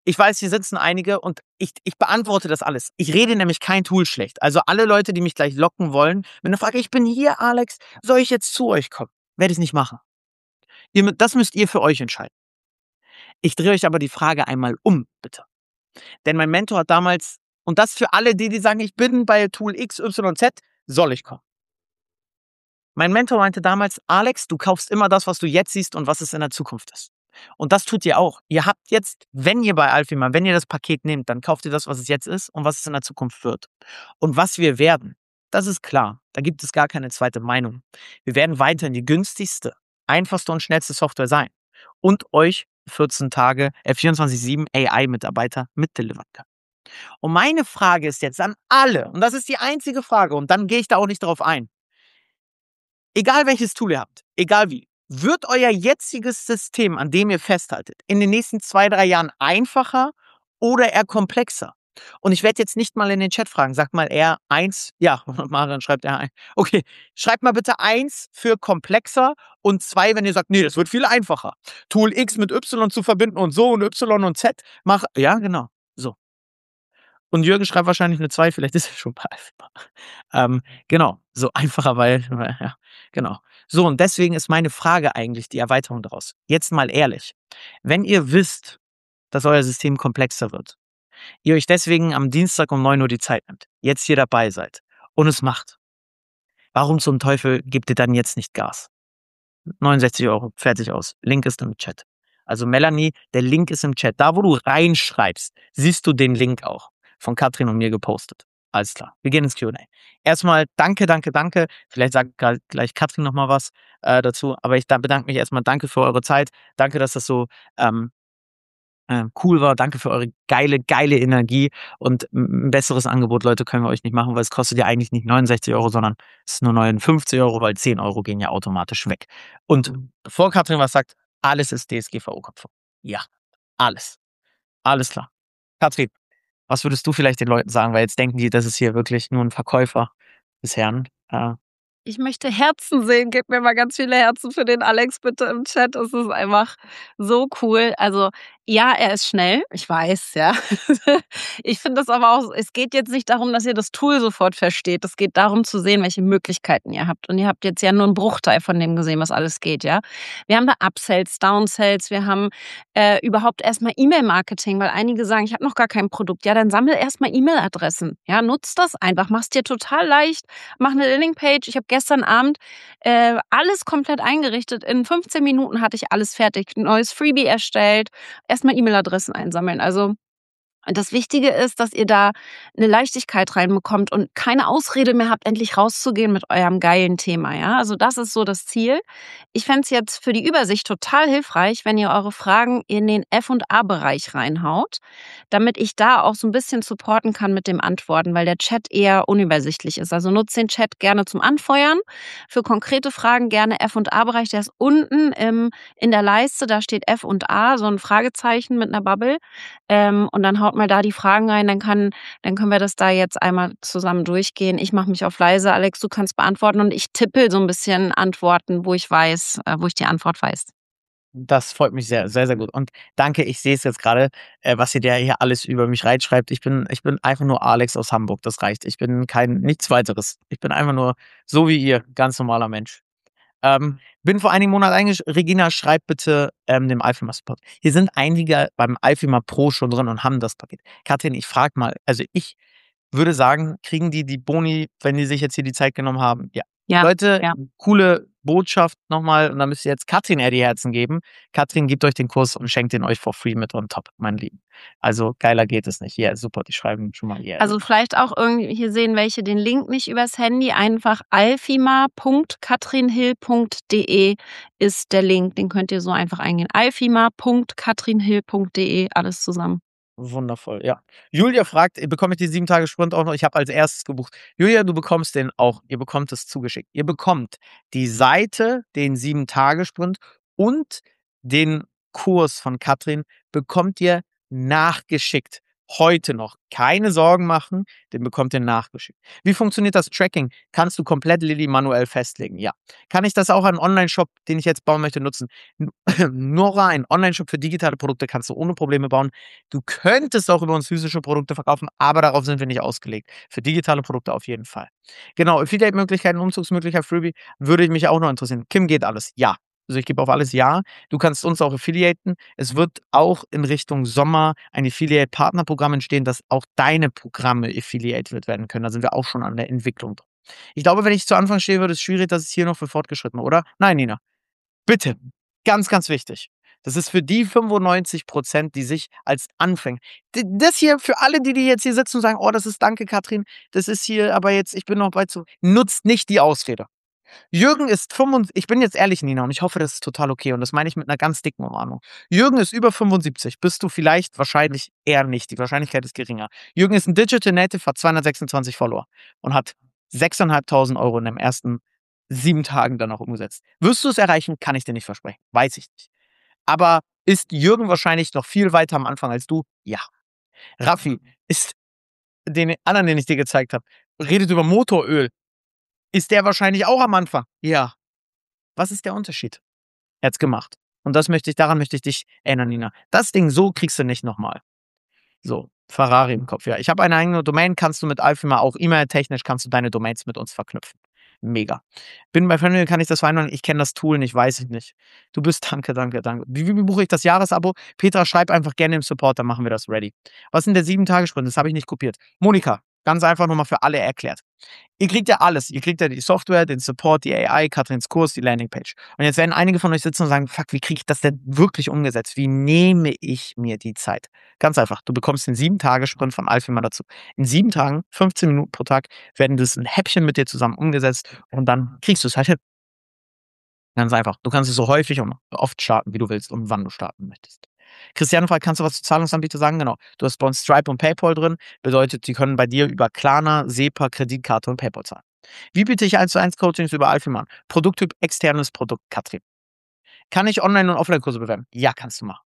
Ich weiß, hier sitzen einige und ich beantworte das alles. Ich rede nämlich kein Tool schlecht. Also alle Leute, die mich gleich locken wollen, wenn eine Frage, ich bin hier, Alex, soll ich jetzt zu euch kommen? Werde ich nicht machen. Das müsst ihr für euch entscheiden. Ich drehe euch aber die Frage einmal um, bitte. Denn mein Mentor hat damals, und das für alle, die sagen, ich bin bei Tool X, Y, Z, soll ich kommen? Mein Mentor meinte damals, Alex, du kaufst immer das, was du jetzt siehst und was es in der Zukunft ist. Und das tut ihr auch. Ihr habt jetzt, wenn ihr bei Alfima, wenn ihr das Paket nehmt, dann kauft ihr das, was es jetzt ist und was es in der Zukunft wird. Und was wir werden, das ist klar. Da gibt es gar keine zweite Meinung. Wir werden weiterhin die günstigste, einfachste und schnellste Software sein und euch 24/7 AI-Mitarbeiter mitdelivern können. Und meine Frage ist jetzt an alle, und das ist die einzige Frage, und dann gehe ich da auch nicht drauf ein. Egal welches Tool ihr habt, egal wie, wird euer jetziges System, an dem ihr festhaltet, in den nächsten 2, 3 Jahren einfacher oder eher komplexer? Und ich werde jetzt nicht mal in den Chat fragen, sagt mal eher 1, ja, Marian schreibt eher ein. Okay, schreibt mal bitte 1 für komplexer und 2, wenn ihr sagt, nee, das wird viel einfacher. Tool X mit Y zu verbinden und so und Y und Z, ja, genau, so. Und Jürgen schreibt wahrscheinlich eine 2, vielleicht ist er schon bei Alpha. Genau, so einfacher, weil ja, genau. So, und deswegen ist meine Frage eigentlich die Erweiterung daraus. Jetzt mal ehrlich, wenn ihr wisst, dass euer System komplexer wird, ihr euch deswegen am Dienstag um 9 Uhr die Zeit nimmt, jetzt hier dabei seid und es macht, warum zum Teufel gebt ihr dann jetzt nicht Gas? 69 €, fertig aus. Link ist im Chat. Also Melanie, der Link ist im Chat. Da, wo du reinschreibst, siehst du den Link auch. Von Katrin und mir gepostet. Alles klar. Wir gehen ins Q&A. Erstmal danke, danke, danke. Vielleicht sagt gleich Katrin noch mal was dazu. Aber ich bedanke mich erstmal. Danke für eure Zeit. Danke, dass das so cool war. Danke für eure geile Energie. Und ein besseres Angebot, Leute, können wir euch nicht machen, weil es kostet ja eigentlich nicht 69 €, sondern es ist nur 59 €, weil 10 € gehen ja automatisch weg. Und bevor Katrin was sagt, alles ist DSGVO-konform. Ja, alles. Alles klar. Katrin, was würdest du vielleicht den Leuten sagen? Weil jetzt denken die, das ist hier wirklich nur ein Verkäufer des Herrn. Ich möchte Herzen sehen. Gebt mir mal ganz viele Herzen für den Alex bitte im Chat. Es ist einfach so cool. Also, ja, er ist schnell. Ich weiß, ja. Ich finde das aber auch, es geht jetzt nicht darum, dass ihr das Tool sofort versteht. Es geht darum zu sehen, welche Möglichkeiten ihr habt. Und ihr habt jetzt ja nur einen Bruchteil von dem gesehen, was alles geht, ja. Wir haben da Upsells, Downsells, wir haben überhaupt erstmal E-Mail-Marketing, weil einige sagen, ich habe noch gar kein Produkt. Ja, dann sammel erstmal E-Mail-Adressen. Ja, nutzt das einfach, mach's dir total leicht, mach eine Landingpage. Ich habe gestern Abend alles komplett eingerichtet. In 15 Minuten hatte ich alles fertig. Neues Freebie erstellt, erstmal E-Mail-Adressen einsammeln. Also das Wichtige ist, dass ihr da eine Leichtigkeit reinbekommt und keine Ausrede mehr habt, endlich rauszugehen mit eurem geilen Thema, ja? Also, das ist so das Ziel. Ich fände es jetzt für die Übersicht total hilfreich, wenn ihr eure Fragen in den F&A-Bereich reinhaut, damit ich da auch so ein bisschen supporten kann mit dem Antworten, weil der Chat eher unübersichtlich ist. Also, nutzt den Chat gerne zum Anfeuern. Für konkrete Fragen gerne F&A-Bereich, der ist unten in der Leiste, da steht F&A, so ein Fragezeichen mit einer Bubble. Und dann haut mal da die Fragen rein, dann können wir das da jetzt einmal zusammen durchgehen. Ich mache mich auf leise, Alex, du kannst beantworten und ich tippe so ein bisschen Antworten, wo ich weiß, wo ich die Antwort weiß. Das freut mich sehr, sehr, sehr gut. Und danke, ich sehe es jetzt gerade, was ihr da hier alles über mich reinschreibt. Ich bin einfach nur Alex aus Hamburg, das reicht. Ich bin nichts weiteres. Ich bin einfach nur so wie ihr, ganz normaler Mensch. Bin vor einigen Monaten Regina, schreibt bitte dem Alfima Support. Hier sind einige beim Alfima Pro schon drin und haben das Paket. Katrin, ich frage mal, also ich würde sagen, kriegen die Boni, wenn die sich jetzt hier die Zeit genommen haben? Ja. Ja, Leute, ja. coole Botschaft nochmal und da müsst ihr jetzt Katrin eher die Herzen geben. Katrin gibt euch den Kurs und schenkt den euch for free mit on top, mein Lieben. Also geiler geht es nicht. Ja, super, die schreiben schon mal yeah. Also vielleicht auch irgendwie hier sehen welche den Link nicht übers Handy, einfach alfima.katrinhill.de ist der Link, den könnt ihr so einfach eingehen. alfima.katrinhill.de, alles zusammen. Wundervoll, ja. Julia fragt, bekomme ich die 7 Tage Sprint auch noch? Ich habe als erstes gebucht. Julia, du bekommst den auch. Ihr bekommt es zugeschickt. Ihr bekommt die Seite, den 7 Tage Sprint und den Kurs von Katrin bekommt ihr nachgeschickt heute noch. Keine Sorgen machen, den bekommt ihr nachgeschickt. Wie funktioniert das Tracking? Kannst du komplett Lilly manuell festlegen? Ja. Kann ich das auch an Onlineshop, den ich jetzt bauen möchte, nutzen? Nora, ein Onlineshop für digitale Produkte kannst du ohne Probleme bauen. Du könntest auch über uns physische Produkte verkaufen, aber darauf sind wir nicht ausgelegt. Für digitale Produkte auf jeden Fall. Genau, Affiliate-Möglichkeiten, Umzugsmöglichkeit, Freebie, würde mich auch noch interessieren. Kim, geht alles? Ja. Also ich gebe auf alles Ja. Du kannst uns auch affiliaten. Es wird auch in Richtung Sommer ein Affiliate-Partnerprogramm entstehen, dass auch deine Programme affiliate werden können. Da sind wir auch schon an der Entwicklung dran. Ich glaube, wenn ich zu Anfang stehe, wird es schwierig, dass es hier noch für Fortgeschrittene, oder? Nein, Nina. Bitte. Ganz, ganz wichtig. Das ist für die 95%, die sich als Anfänger. Das hier für alle, die jetzt hier sitzen und sagen, oh, das ist danke, Katrin, das ist hier, aber jetzt, ich bin noch weit zu. Nutzt nicht die Ausrede. Jürgen ist 75, ich bin jetzt ehrlich, Nina, und ich hoffe, das ist total okay und das meine ich mit einer ganz dicken Umarmung. Jürgen ist über 75, bist du vielleicht wahrscheinlich eher nicht, die Wahrscheinlichkeit ist geringer. Jürgen ist ein Digital Native, hat 226 Follower und hat 6.500 € in den ersten 7 Tagen dann auch umgesetzt. Wirst du es erreichen, kann ich dir nicht versprechen, weiß ich nicht. Aber ist Jürgen wahrscheinlich noch viel weiter am Anfang als du? Ja. Raffi ist den anderen, den ich dir gezeigt habe, redet über Motoröl. Ist der wahrscheinlich auch am Anfang? Ja. Was ist der Unterschied? Er hat's gemacht. Und daran möchte ich dich erinnern, Nina. Das Ding so kriegst du nicht nochmal. So, Ferrari im Kopf, ja. Ich habe eine eigene Domain, kannst du mit Alfima auch E-Mail-technisch kannst du deine Domains mit uns verknüpfen. Mega. Bin bei Family, kann ich das vereinbaren? Ich kenne das Tool nicht, weiß ich nicht. Du bist, danke, danke, danke. Wie buche ich das Jahresabo? Petra, schreib einfach gerne im Support, dann machen wir das ready. Was sind der 7-Tage-Sprint? Das habe ich nicht kopiert. Monika, ganz einfach nochmal für alle erklärt. Ihr kriegt ja alles. Ihr kriegt ja die Software, den Support, die AI, Katrins Kurs, die Landingpage. Und jetzt werden einige von euch sitzen und sagen, fuck, wie kriege ich das denn wirklich umgesetzt? Wie nehme ich mir die Zeit? Ganz einfach. Du bekommst den 7-Tage-Sprint von Alfima dazu. In 7 Tagen, 15 Minuten pro Tag, werden das ein Häppchen mit dir zusammen umgesetzt und dann kriegst du es halt hin. Ganz einfach. Du kannst es so häufig und oft starten, wie du willst und wann du starten möchtest. Christiane fragt, kannst du was zu Zahlungsanbieter sagen? Genau. Du hast bei uns Stripe und PayPal drin. Bedeutet, die können bei dir über Klarna, SEPA, Kreditkarte und PayPal zahlen. Wie biete ich 1:1 Coachings über Alfima an? Produkttyp externes Produkt, Katrin. Kann ich Online- und Offline-Kurse bewerben? Ja, kannst du machen.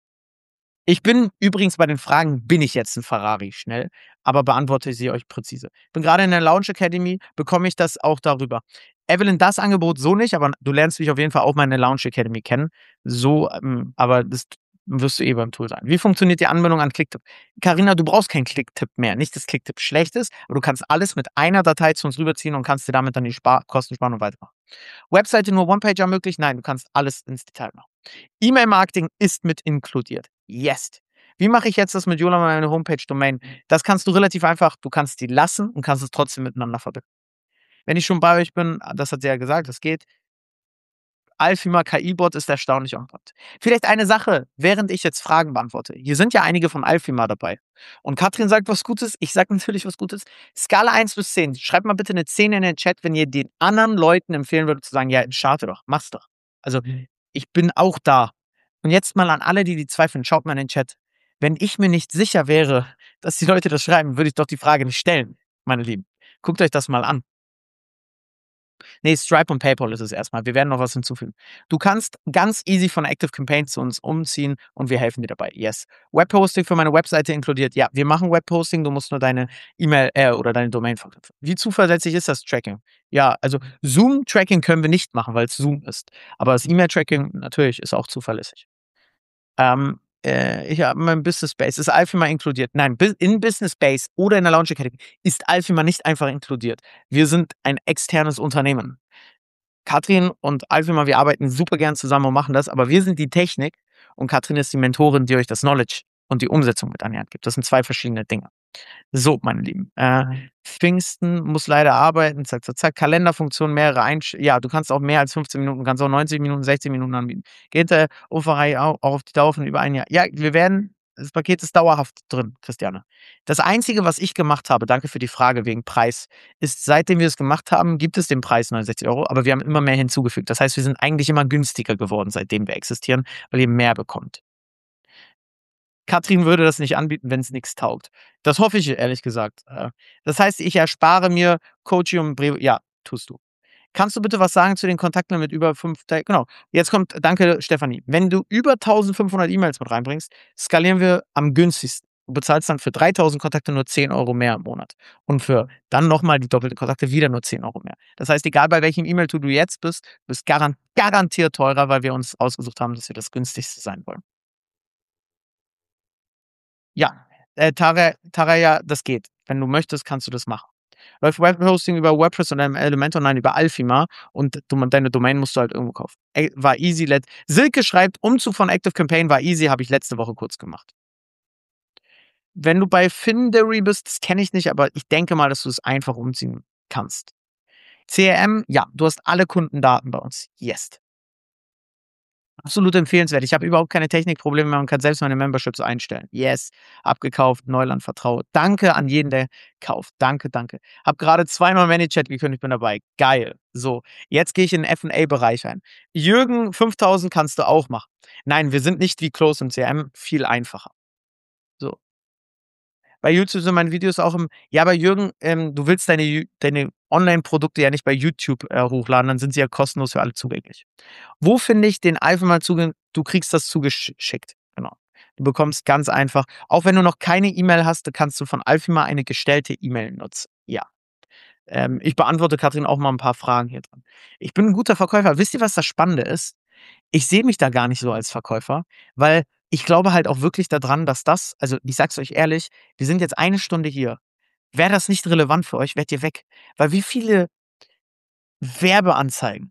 Ich bin übrigens bei den Fragen, bin ich jetzt ein Ferrari? Schnell, aber beantworte ich sie euch präzise. Bin gerade in der Launch Academy, bekomme ich das auch darüber. Evelyn, das Angebot so nicht, aber du lernst mich auf jeden Fall auch mal in der Launch Academy kennen. So, aber das wirst du eh beim Tool sein. Wie funktioniert die Anbindung an Clicktip? Carina, du brauchst keinen Clicktip mehr. Nicht, dass Clicktip schlecht ist, aber du kannst alles mit einer Datei zu uns rüberziehen und kannst dir damit dann die Kosten sparen und weitermachen. Webseite nur One-Pager möglich? Nein, du kannst alles ins Detail machen. E-Mail-Marketing ist mit inkludiert. Yes. Wie mache ich jetzt das mit Jola meine Homepage-Domain? Das kannst du relativ einfach, du kannst die lassen und kannst es trotzdem miteinander verbinden. Wenn ich schon bei euch bin, das hat sie ja gesagt, das geht. Alfima KI-Bot ist erstaunlich on point. Vielleicht eine Sache, während ich jetzt Fragen beantworte. Hier sind ja einige von Alfima dabei. Und Katrin sagt was Gutes, ich sage natürlich was Gutes. Skala 1 bis 10. Schreibt mal bitte eine 10 in den Chat, wenn ihr den anderen Leuten empfehlen würdet, zu sagen, ja, starte doch, mach's doch. Also, ich bin auch da. Und jetzt mal an alle, die zweifeln, schaut mal in den Chat. Wenn ich mir nicht sicher wäre, dass die Leute das schreiben, würde ich doch die Frage nicht stellen, meine Lieben. Guckt euch das mal an. Nee, Stripe und PayPal ist es erstmal. Wir werden noch was hinzufügen. Du kannst ganz easy von Active Campaign zu uns umziehen und wir helfen dir dabei. Yes. Webhosting für meine Webseite inkludiert. Ja, wir machen Webhosting. Du musst nur deine E-Mail oder deine Domain verknüpfen. Wie zuverlässig ist das Tracking? Ja, also Zoom-Tracking können wir nicht machen, weil es Zoom ist. Aber das E-Mail-Tracking natürlich ist auch zuverlässig. Ich habe mein Business Base. Ist Alfima inkludiert? Nein, in Business Base oder in der Launch Academy ist Alfima nicht einfach inkludiert. Wir sind ein externes Unternehmen. Katrin und Alfima, wir arbeiten super gern zusammen und machen das, aber wir sind die Technik und Katrin ist die Mentorin, die euch das Knowledge und die Umsetzung mit an die Hand gibt. Das sind 2 verschiedene Dinge. So, meine Lieben. Pfingsten muss leider arbeiten. Zack, zack, zack. Kalenderfunktion, mehrere ja, du kannst auch mehr als 15 Minuten, kannst auch 90 Minuten, 60 Minuten anbieten. Geht der Uferei auch auf die Dauer von über ein Jahr? Ja, das Paket ist dauerhaft drin, Christiane. Das Einzige, was ich gemacht habe, danke für die Frage wegen Preis, ist, seitdem wir es gemacht haben, gibt es den Preis 69 €, aber wir haben immer mehr hinzugefügt. Das heißt, wir sind eigentlich immer günstiger geworden, seitdem wir existieren, weil ihr mehr bekommt. Katrin würde das nicht anbieten, wenn es nichts taugt. Das hoffe ich ehrlich gesagt. Das heißt, ich erspare mir Coaching und Brev ja, tust du. Kannst du bitte was sagen zu den Kontakten mit über 5 genau. Jetzt kommt danke, Stefanie. Wenn du über 1.500 E-Mails mit reinbringst, skalieren wir am günstigsten. Du bezahlst dann für 3.000 Kontakte nur 10 Euro mehr im Monat und für dann noch mal die doppelte Kontakte wieder nur 10 Euro mehr. Das heißt, egal bei welchem E-Mail-Tool du jetzt bist garantiert teurer, weil wir uns ausgesucht haben, dass wir das günstigste sein wollen. Ja, Taraya, das geht. Wenn du möchtest, kannst du das machen. Läuft Webhosting über WordPress und Elementor, nein, über Alfima und deine Domain musst du halt irgendwo kaufen. War easy. Silke schreibt, Umzug von Active Campaign war easy, habe ich letzte Woche kurz gemacht. Wenn du bei Findery bist, das kenne ich nicht, aber ich denke mal, dass du es einfach umziehen kannst. CRM, ja, du hast alle Kundendaten bei uns. Yes. Absolut empfehlenswert. Ich habe überhaupt keine Technikprobleme mehr und kann selbst meine Memberships einstellen. Yes, abgekauft, Neuland vertraut. Danke an jeden, der kauft. Danke, danke. Hab gerade zweimal ManyChat gekündigt, bin dabei. Geil. So, jetzt gehe ich in den F&A-Bereich ein. Jürgen, 5.000 kannst du auch machen. Nein, wir sind nicht wie Close im CRM, viel einfacher. So. Bei YouTube sind meine Videos auch im. Ja, aber Jürgen, du willst deine Online-Produkte ja nicht bei YouTube hochladen, dann sind sie ja kostenlos für alle zugänglich. Wo finde ich den einfach mal Zugang? Du kriegst das zugeschickt. Genau. Du bekommst ganz einfach, auch wenn du noch keine E-Mail hast, kannst du von Alfima eine gestellte E-Mail nutzen. Ja. Ich beantworte Katrin auch mal ein paar Fragen hier dran. Ich bin ein guter Verkäufer. Wisst ihr, was das Spannende ist? Ich sehe mich da gar nicht so als Verkäufer, weil ich glaube halt auch wirklich daran, dass also ich sag's euch ehrlich, wir sind jetzt eine Stunde hier. Wäre das nicht relevant für euch, wärt ihr weg. Weil wie viele Werbeanzeigen,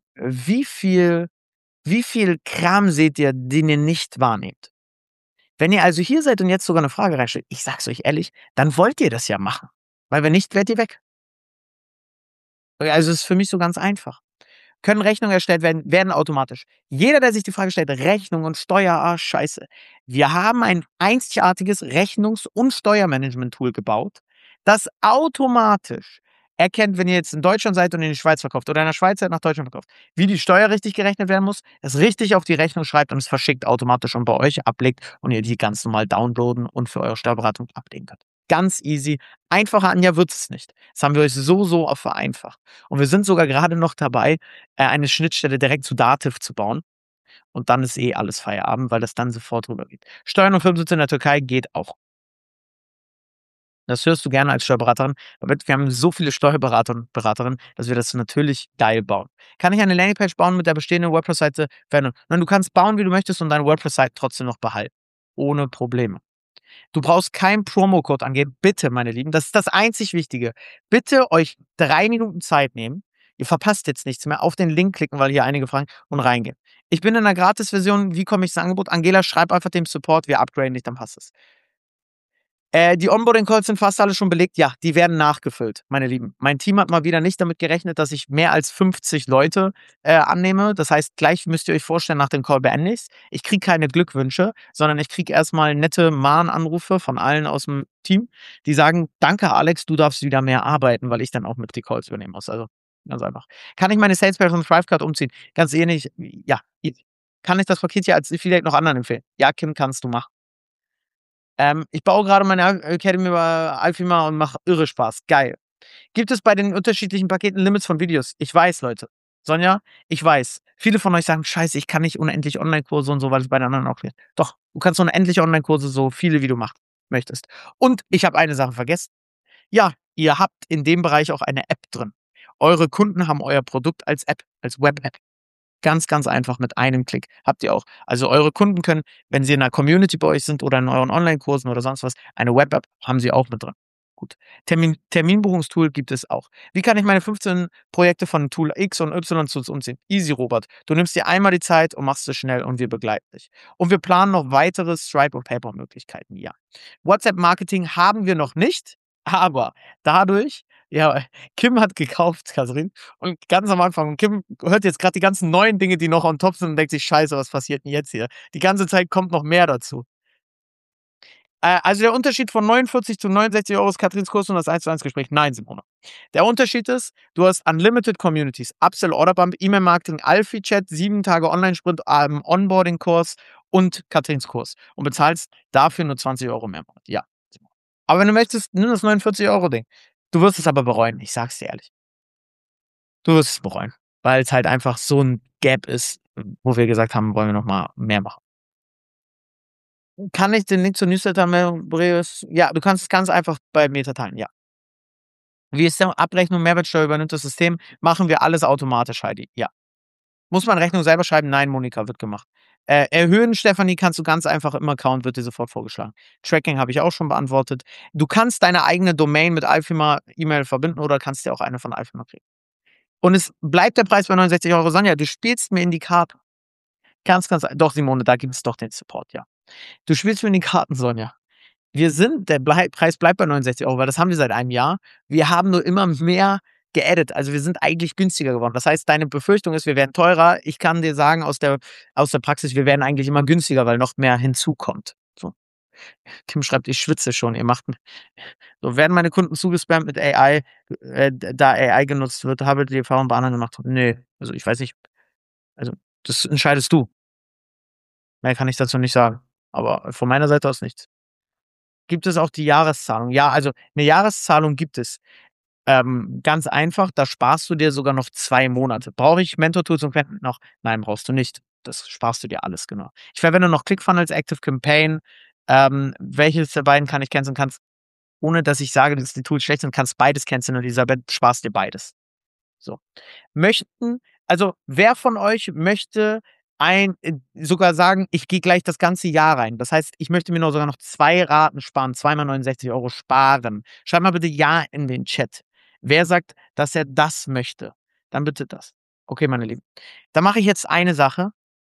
wie viel Kram seht ihr, den ihr nicht wahrnehmt? Wenn ihr also hier seid und jetzt sogar eine Frage reinstellt, ich sag's euch ehrlich, dann wollt ihr das ja machen. Weil wenn nicht, wärt ihr weg. Also, es ist für mich so ganz einfach. Können Rechnungen erstellt werden automatisch. Jeder, der sich die Frage stellt, Rechnung und Steuer, scheiße. Wir haben ein einzigartiges Rechnungs- und Steuermanagement-Tool gebaut, das automatisch erkennt, wenn ihr jetzt in Deutschland seid und in die Schweiz verkauft oder in der Schweiz seid nach Deutschland verkauft, wie die Steuer richtig gerechnet werden muss, es richtig auf die Rechnung schreibt und es verschickt automatisch und bei euch ablegt und ihr die ganz normal downloaden und für eure Steuerberatung ablegen könnt. Ganz easy. Einfacher, Anja, wird es nicht. Das haben wir euch so vereinfacht. Und wir sind sogar gerade noch dabei, eine Schnittstelle direkt zu Dativ zu bauen. Und dann ist alles Feierabend, weil das dann sofort rübergeht. Steuern und Firmensitz in der Türkei geht auch. Das hörst du gerne als Steuerberaterin. Aber wir haben so viele Steuerberater und Beraterinnen, dass wir das natürlich geil bauen. Kann ich eine Landingpage bauen mit der bestehenden WordPress-Seite? Nein, du kannst bauen, wie du möchtest und deine WordPress-Seite trotzdem noch behalten. Ohne Probleme. Du brauchst keinen Promocode angeben. Bitte, meine Lieben, das ist das einzig Wichtige. Bitte euch 3 Minuten Zeit nehmen. Ihr verpasst jetzt nichts mehr. Auf den Link klicken, weil hier einige fragen und reingehen. Ich bin in der Gratis-Version. Wie komme ich ins Angebot? Angela, schreib einfach dem Support, wir upgraden dich, dann passt es. Die Onboarding-Calls sind fast alle schon belegt. Ja, die werden nachgefüllt, meine Lieben. Mein Team hat mal wieder nicht damit gerechnet, dass ich mehr als 50 Leute annehme. Das heißt, gleich müsst ihr euch vorstellen, nach dem Call beende ich's. Ich kriege keine Glückwünsche, sondern ich kriege erstmal nette Mahnanrufe von allen aus dem Team, die sagen, danke Alex, du darfst wieder mehr arbeiten, weil ich dann auch mit die Calls übernehmen muss. Also ganz einfach. Kann ich meine Salesperson Thrivecard umziehen? Ganz ehrlich, ja. Kann ich das Paket hier als Affiliate noch anderen empfehlen? Ja, Kim, kannst du machen. Ich baue gerade meine Academy über Alfima und mache irre Spaß. Geil. Gibt es bei den unterschiedlichen Paketen Limits von Videos? Ich weiß, Leute. Sonja, ich weiß. Viele von euch sagen, scheiße, ich kann nicht unendlich Online-Kurse und so, weil es bei den anderen auch geht. Doch, du kannst unendlich Online-Kurse, so viele wie du machen möchtest. Und ich habe eine Sache vergessen. Ja, ihr habt in dem Bereich auch eine App drin. Eure Kunden haben euer Produkt als App, als Web-App. Ganz, ganz einfach mit einem Klick. Habt ihr auch. Also eure Kunden können, wenn sie in einer Community bei euch sind oder in euren Online-Kursen oder sonst was, eine Web-App haben sie auch mit drin. Gut. Terminbuchungstool gibt es auch. Wie kann ich meine 15 Projekte von Tool X und Y zu uns umziehen? Easy, Robert. Du nimmst dir einmal die Zeit und machst es schnell und wir begleiten dich. Und wir planen noch weitere Stripe- und PayPal-Möglichkeiten. Ja. WhatsApp-Marketing haben wir noch nicht, aber dadurch, ja, Kim hat gekauft, Katrin, und ganz am Anfang, Kim hört jetzt gerade die ganzen neuen Dinge, die noch on top sind und denkt sich, scheiße, was passiert denn jetzt hier? Die ganze Zeit kommt noch mehr dazu. Also der Unterschied von 49 zu 69 Euro ist Katrins Kurs und das 1:1 Gespräch. Nein, Simone. Der Unterschied ist, du hast Unlimited Communities, Upsell, Orderbump, E-Mail-Marketing, Alfie-Chat, 7 Tage Online-Sprint, Onboarding-Kurs und Katrins Kurs und bezahlst dafür nur 20 Euro mehr im Monat. Ja. Aber wenn du möchtest, nimm das 49-Euro-Ding. Du wirst es aber bereuen, ich sag's dir ehrlich. Du wirst es bereuen, weil es halt einfach so ein Gap ist, wo wir gesagt haben, wollen wir noch mal mehr machen. Kann ich den Link zur Newsletter-Meldung, ja, du kannst ganz einfach bei Meta teilen, ja. Wie ist der Abrechnung, Mehrwertsteuer übernimmt das System? Machen wir alles automatisch, Heidi, ja. Muss man Rechnung selber schreiben? Nein, Monika, wird gemacht. Erhöhen, Stefanie, kannst du ganz einfach im Account, wird dir sofort vorgeschlagen. Tracking habe ich auch schon beantwortet. Du kannst deine eigene Domain mit Alfima E-Mail verbinden oder kannst dir auch eine von Alfima kriegen. Und es bleibt der Preis bei 69 Euro. Sonja, du spielst mir in die Karten. Doch, Simone, da gibt es doch den Support, ja. Du spielst mir in die Karten, Sonja. Der Preis bleibt bei 69 Euro, weil das haben wir seit einem Jahr. Wir haben nur immer mehr geaddet. Also wir sind eigentlich günstiger geworden. Das heißt, deine Befürchtung ist, wir werden teurer. Ich kann dir sagen aus der Praxis, wir werden eigentlich immer günstiger, weil noch mehr hinzukommt. So. Kim schreibt, ich schwitze schon. So, werden meine Kunden zugespammt mit AI, da AI genutzt wird, habe die Erfahrung bei anderen gemacht. Nee, also ich weiß nicht. Also das entscheidest du. Mehr kann ich dazu nicht sagen. Aber von meiner Seite aus nichts. Gibt es auch die Jahreszahlung? Ja, also eine Jahreszahlung gibt es. Ganz einfach, da sparst du dir sogar noch 2 Monate. Brauche ich Mentor-Tools und Quenten noch? Nein, brauchst du nicht. Das sparst du dir alles, genau. Ich verwende noch ClickFunnels, Active Campaign. Welches der beiden kann ich canceln? Kannst, ohne dass ich sage, dass die Tools schlecht sind, kannst beides canceln, Elisabeth, sparst dir beides. So. Also wer von euch möchte sogar sagen, ich gehe gleich das ganze Jahr rein. Das heißt, ich möchte mir noch sogar noch 2 Raten sparen, 2 mal 69 Euro sparen. Schreibt mal bitte Ja in den Chat. Wer sagt, dass er das möchte? Dann bitte das. Okay, meine Lieben. Dann mache ich jetzt eine Sache.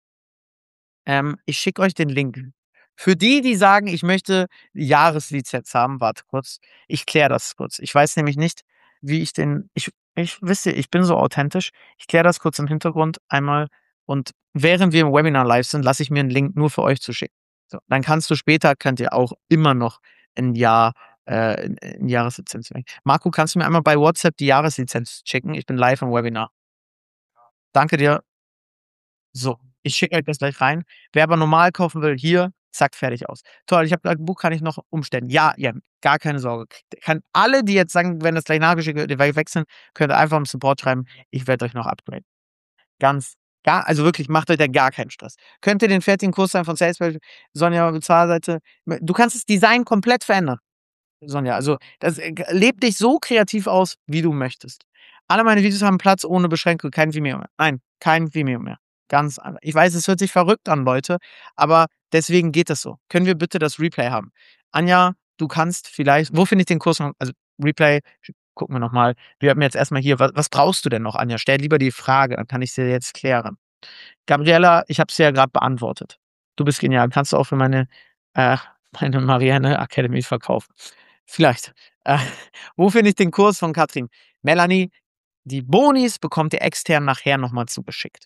Ich schicke euch den Link. Für die, die sagen, ich möchte Jahreslizenz haben, warte kurz. Ich kläre das kurz. Ich weiß nämlich nicht, wie ich den. Wisst ihr, ich bin so authentisch. Ich kläre das kurz im Hintergrund einmal. Und während wir im Webinar live sind, lasse ich mir einen Link nur für euch zu schicken. So, dann könnt ihr auch immer noch ein Jahr, eine Jahreslizenz nehmen. Marco, kannst du mir einmal bei WhatsApp die Jahreslizenz schicken? Ich bin live im Webinar. Danke dir. So, ich schicke euch das gleich rein. Wer aber normal kaufen will, hier, zack, fertig aus. Toll, ich habe ein Buch, kann ich noch umstellen? Ja, ja, gar keine Sorge. Kann alle, die jetzt sagen, wenn das gleich nachgeschickt wird, die wechseln, könnt ihr einfach im Support schreiben, ich werde euch noch upgraden. Also wirklich, macht euch da gar keinen Stress. Könnt ihr den fertigen Kurs sein von Salesforce, Sonja, Bezahlseite, du kannst das Design komplett verändern. Sonja, also das lebt dich so kreativ aus, wie du möchtest. Alle meine Videos haben Platz ohne Beschränkung, kein Vimeo mehr. Nein, kein Vimeo mehr. Ganz einfach. Ich weiß, es hört sich verrückt an, Leute, aber deswegen geht das so. Können wir bitte das Replay haben? Anja, du kannst vielleicht, wo finde ich den Kurs noch? Also Replay, gucken wir nochmal. Wir haben jetzt erstmal hier, was brauchst du denn noch, Anja? Stell lieber die Frage, dann kann ich sie jetzt klären. Gabriella, ich habe sie ja gerade beantwortet. Du bist genial. Kannst du auch für meine Marianne Academy verkaufen? Vielleicht. Wo finde ich den Kurs von Katrin? Melanie, die Bonis bekommt ihr extern nachher nochmal zugeschickt.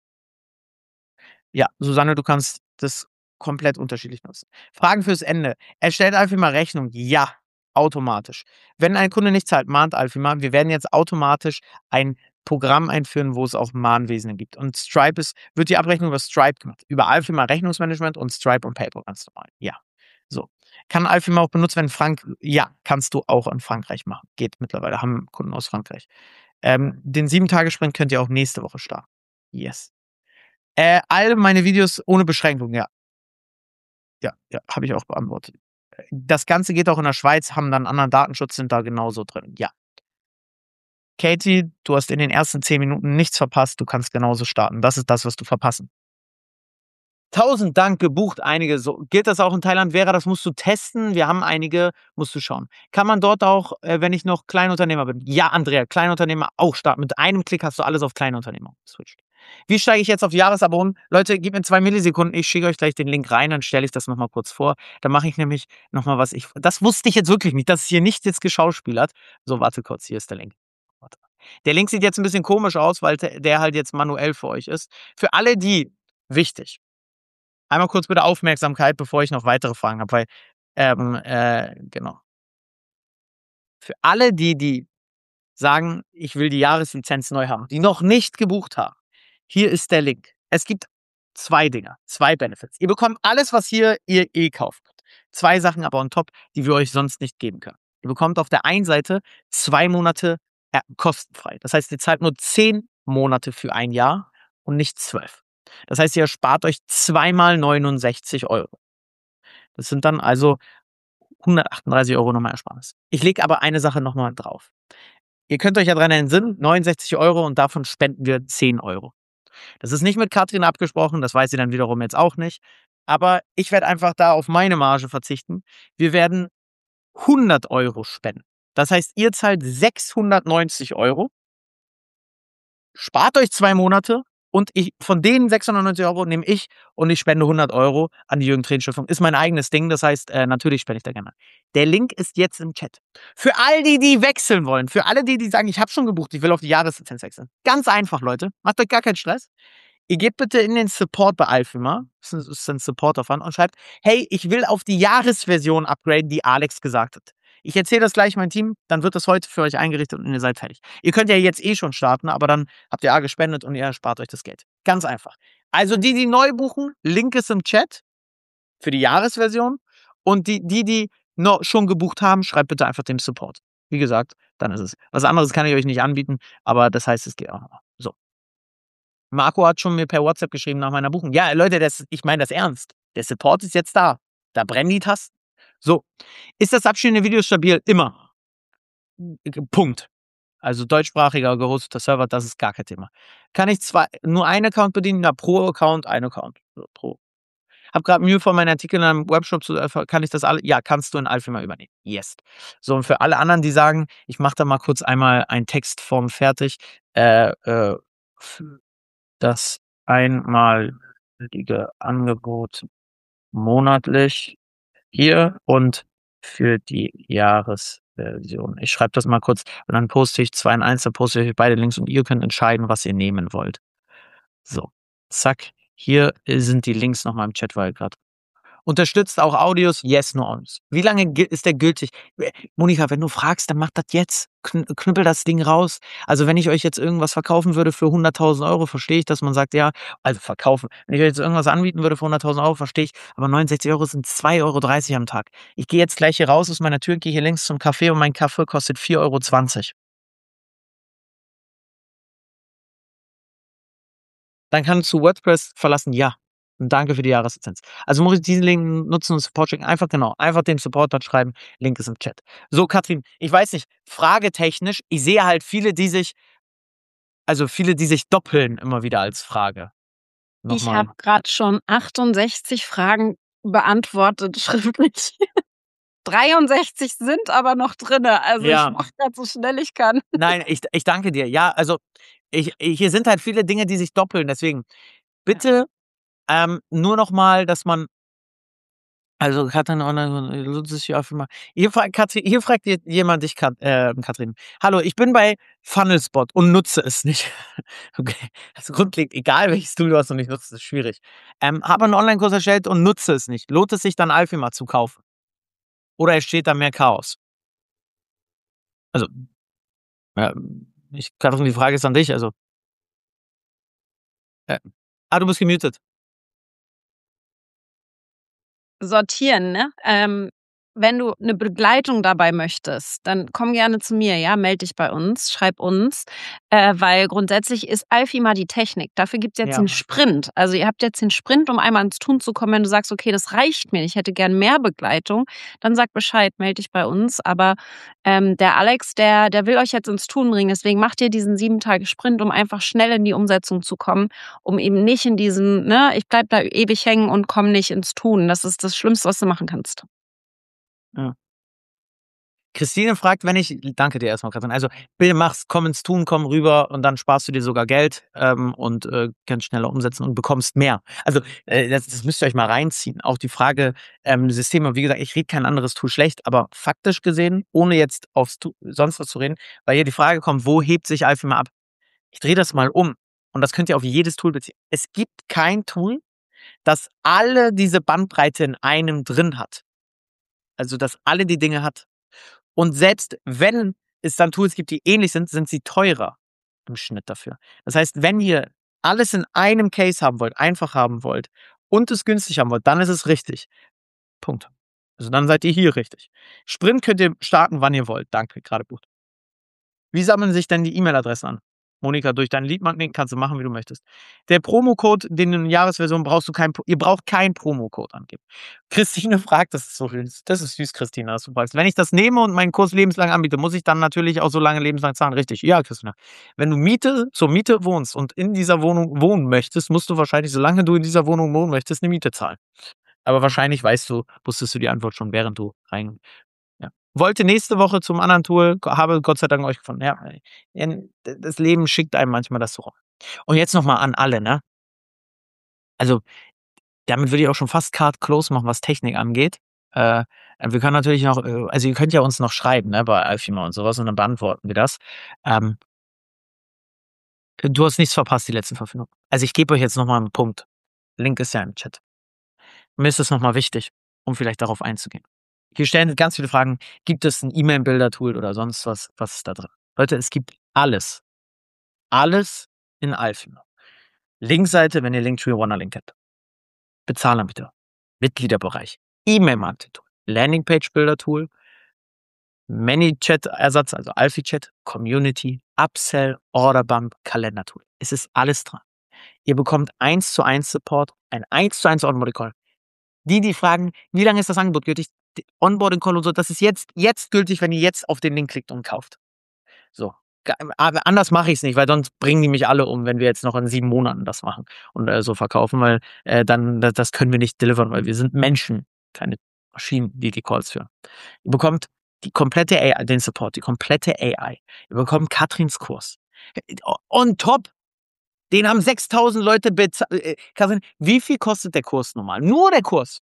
Ja, Susanne, du kannst das komplett unterschiedlich nutzen. Fragen fürs Ende. Erstellt Alfima Rechnung? Ja, automatisch. Wenn ein Kunde nicht zahlt, mahnt Alfima. Wir werden jetzt automatisch ein Programm einführen, wo es auch Mahnwesen gibt. Und wird die Abrechnung über Stripe gemacht. Über Alfima Rechnungsmanagement und Stripe und PayPal ganz normal. Ja. So. Kann Alfima auch benutzt werden? Ja, kannst du auch in Frankreich machen. Geht mittlerweile. Haben Kunden aus Frankreich. Den 7-Tage-Sprint könnt ihr auch nächste Woche starten. Yes. All meine Videos ohne Beschränkung, ja. Ja, ja, habe ich auch beantwortet. Das Ganze geht auch in der Schweiz, haben dann anderen Datenschutz, sind da genauso drin. Ja. Katie, du hast in den ersten 10 Minuten nichts verpasst, du kannst genauso starten. Das ist das, was du verpassen. 1000 Dank, gebucht einige. So gilt das auch in Thailand? Vera, das musst du testen. Wir haben einige, musst du schauen. Kann man dort auch, wenn ich noch Kleinunternehmer bin? Ja, Andrea, Kleinunternehmer auch starten. Mit einem Klick hast du alles auf Kleinunternehmer switcht. Wie steige ich jetzt auf Jahresabo um? Leute, gib mir 2 Millisekunden. Ich schicke euch gleich den Link rein, dann stelle ich das nochmal kurz vor. Dann mache ich nämlich nochmal das wusste ich jetzt wirklich nicht, dass es hier nicht jetzt geschauspielert. So, warte kurz, hier ist der Link. Warte. Der Link sieht jetzt ein bisschen komisch aus, weil der halt jetzt manuell für euch ist. Für alle die, wichtig, einmal kurz bitte Aufmerksamkeit, bevor ich noch weitere Fragen habe, weil, genau. Für alle die sagen, ich will die Jahreslizenz neu haben, die noch nicht gebucht haben, hier ist der Link. Es gibt 2 Dinge, 2 Benefits. Ihr bekommt alles, was hier ihr kauft. 2 Sachen aber on top, die wir euch sonst nicht geben können. Ihr bekommt auf der einen Seite 2 Monate kostenfrei. Das heißt, ihr zahlt nur 10 Monate für ein Jahr und nicht 12. Das heißt, ihr spart euch 2 mal 69 Euro. Das sind dann also 138 € nochmal Ersparnis. Ich lege aber eine Sache nochmal drauf. Ihr könnt euch ja dran entsinnen, 69 € und davon spenden wir 10 €. Das ist nicht mit Katrin abgesprochen, das weiß sie dann wiederum jetzt auch nicht. Aber ich werde einfach da auf meine Marge verzichten. Wir werden 100 € spenden. Das heißt, ihr zahlt 690 €, spart euch 2 Monate und von den 690 € nehme ich und ich spende 100 € an die Jürgen-Träden-Stiftung. Ist mein eigenes Ding, das heißt, natürlich spende ich da gerne. Der Link ist jetzt im Chat. Für all die, die wechseln wollen, für alle die, die sagen, ich habe schon gebucht, ich will auf die Jahreslizenz wechseln. Ganz einfach, Leute. Macht euch gar keinen Stress. Ihr geht bitte in den Support bei Alfima, das ist ein Supporter von, und schreibt, hey, ich will auf die Jahresversion upgraden, die Alex gesagt hat. Ich erzähle das gleich meinem Team, dann wird das heute für euch eingerichtet und ihr seid fertig. Ihr könnt ja jetzt eh schon starten, aber dann habt ihr A gespendet und ihr erspart euch das Geld. Ganz einfach. Also die neu buchen, Link ist im Chat für die Jahresversion und die schon gebucht haben, schreibt bitte einfach dem Support. Wie gesagt, dann ist es. Was anderes kann ich euch nicht anbieten, aber das heißt, es geht auch noch. So. Marco hat schon mir per WhatsApp geschrieben nach meiner Buchung. Ja, Leute, ich meine das ernst. Der Support ist jetzt da. Da brennen die Tasten. So. Ist das Abspielen der Videos stabil? Immer. Punkt. Also deutschsprachiger gehosteter Server, das ist gar kein Thema. Kann ich nur einen Account bedienen? Na, pro Account ein Account. So, pro. Hab gerade Mühe von meinen Artikeln in einem Webshop kann ich das alle? Ja, kannst du in Alfima übernehmen. Yes. So, und für alle anderen, die sagen, ich mache da mal kurz einmal ein Textform fertig, das einmalige Angebot monatlich hier und für die Jahresversion. Ich schreibe das mal kurz und dann poste ich 2 in 1, dann poste ich beide Links und ihr könnt entscheiden, was ihr nehmen wollt. So, zack. Hier sind die Links nochmal im Chat, weil gerade unterstützt auch Audios? Yes, nur Audios. Wie lange ist der gültig? Monika, wenn du fragst, dann macht das jetzt. Knüppel das Ding raus. Also wenn ich euch jetzt irgendwas verkaufen würde für 100.000 €, verstehe ich, dass man sagt, ja, also verkaufen. Wenn ich euch jetzt irgendwas anbieten würde für 100.000 €, verstehe ich. Aber 69 € sind 2,30 € am Tag. Ich gehe jetzt gleich hier raus aus meiner Tür, gehe hier links zum Café und mein Kaffee kostet 4,20 €. Dann kannst du WordPress verlassen, ja. Und danke für die Jahreslizenz. Also muss ich diesen Link nutzen und Support schicken. Einfach dem Support dort schreiben. Link ist im Chat. So, Katrin, ich weiß nicht, fragetechnisch, ich sehe halt viele, die sich doppeln immer wieder als Frage. Ich Nochmal. habe gerade schon 68 Fragen beantwortet schriftlich. 63 sind aber noch drinne. Also ich Ja. mache grad so schnell ich kann. Nein, ich danke dir. Ja, also hier sind halt viele Dinge, die sich doppeln. Deswegen bitte nur nochmal, dass man also Katrin online nutzt es ja auch immer. Hier fragt jemand dich, Katrin. Hallo, ich bin bei Funnelspot und nutze es nicht. Okay. Also grundlegend, egal welches Tool du hast und nicht nutzt, ist schwierig. Habe einen Online-Kurs erstellt und nutze es nicht. Lohnt es sich dann Alfima zu kaufen? Oder entsteht da mehr Chaos? Also, ja, Katrin, die Frage ist an dich. Also, äh, du bist gemutet. Sortieren, ne? Wenn du eine Begleitung dabei möchtest, dann komm gerne zu mir, ja? Melde dich bei uns, schreib uns, weil grundsätzlich ist Alfima die Technik. Dafür gibt's jetzt Ja. 'n Sprint. Also, ihr habt jetzt den Sprint, um einmal ins Tun zu kommen. Wenn du sagst: „Okay, das reicht mir, ich hätte gern mehr Begleitung“, dann sag Bescheid, melde dich bei uns. Aber, der Alex, der will euch jetzt ins Tun bringen. Deswegen macht ihr diesen 7-Tage-Sprint, um einfach schnell in die Umsetzung zu kommen, um eben nicht in diesem, ne: „Ich bleib da ewig hängen und komme nicht ins Tun.“ Das ist das Schlimmste, was du machen kannst. Ja. Christine fragt, danke dir erstmal, Katrin. Also, bitte mach's, komm ins Tun, komm rüber und dann sparst du dir sogar Geld und kannst schneller umsetzen und bekommst mehr. Also, das müsst ihr euch mal reinziehen. Auch die Frage, Systeme, wie gesagt, ich rede kein anderes Tool schlecht, aber faktisch gesehen, ohne jetzt aufs sonst was zu reden, weil hier die Frage kommt, wo hebt sich Alfima ab? Ich drehe das mal um und das könnt ihr auf jedes Tool beziehen. Es gibt kein Tool, das alle diese Bandbreite in einem drin hat. Also, dass alle die Dinge hat. Und selbst wenn es dann Tools gibt, die ähnlich sind, sind sie teurer im Schnitt dafür. Das heißt, wenn ihr alles in einem Case haben wollt, einfach haben wollt und es günstig haben wollt, dann ist es richtig. Punkt. Also dann seid ihr hier richtig. Sprint könnt ihr starten, wann ihr wollt. Danke, gerade gut. Wie sammeln sich denn die E-Mail-Adressen an? Monika, durch deinen Lead-Magnet kannst du machen, wie du möchtest. Der Promocode, den in Jahresversion ihr braucht keinen Promocode angeben. Christine fragt, das ist so süß. Das ist süß, Christina, dass du fragst. Wenn ich das nehme und meinen Kurs lebenslang anbiete, muss ich dann natürlich auch so lange lebenslang zahlen? Richtig. Ja, Christina. Wenn du zur Miete wohnst und in dieser Wohnung wohnen möchtest, musst du wahrscheinlich, solange du in dieser Wohnung wohnen möchtest, eine Miete zahlen. Aber wahrscheinlich wusstest du die Antwort schon, während du rein. Ja. Wollte nächste Woche zum anderen Tool, habe Gott sei Dank euch gefunden. Ja, das Leben schickt einem manchmal das so rum. Und jetzt nochmal an alle, ne? Also, damit würde ich auch schon fast Card Close machen, was Technik angeht. Wir können natürlich noch, also ihr könnt ja uns noch schreiben, ne, bei Alfima und sowas und dann beantworten wir das. Ähm, Du hast nichts verpasst, die letzten 5 Minuten. Also ich gebe euch jetzt nochmal einen Punkt. Link ist ja im Chat. Mir ist es nochmal wichtig, um vielleicht darauf einzugehen. Hier stellen ganz viele Fragen. Gibt es ein E-Mail-Builder-Tool oder sonst was? Was ist da drin? Leute, es gibt alles. Alles in Alfima. Linkseite, wenn ihr Linktree Link habt. Bezahlanbieter. Mitgliederbereich. E-Mail-Marketing-Tool. Landingpage-Builder-Tool. Many-Chat-Ersatz, also Alfie-Chat. Community. Upsell. Orderbump. Kalender-Tool. Es ist alles dran. Ihr bekommt 1:1 Support, ein 1:1 Onboarding-Call. Die fragen, wie lange ist das Angebot gültig? Onboarding-Call und so, das ist jetzt gültig, wenn ihr jetzt auf den Link klickt und kauft. So. Aber anders mache ich es nicht, weil sonst bringen die mich alle um, wenn wir jetzt noch in 7 Monaten das machen und so verkaufen, weil dann, das können wir nicht delivern, weil wir sind Menschen, keine Maschinen, die Calls führen. Ihr bekommt die komplette AI, den Support, die komplette AI. Ihr bekommt Katrins Kurs. On top, den haben 6.000 Leute bezahlt. Katrin, wie viel kostet der Kurs normal? Nur der Kurs.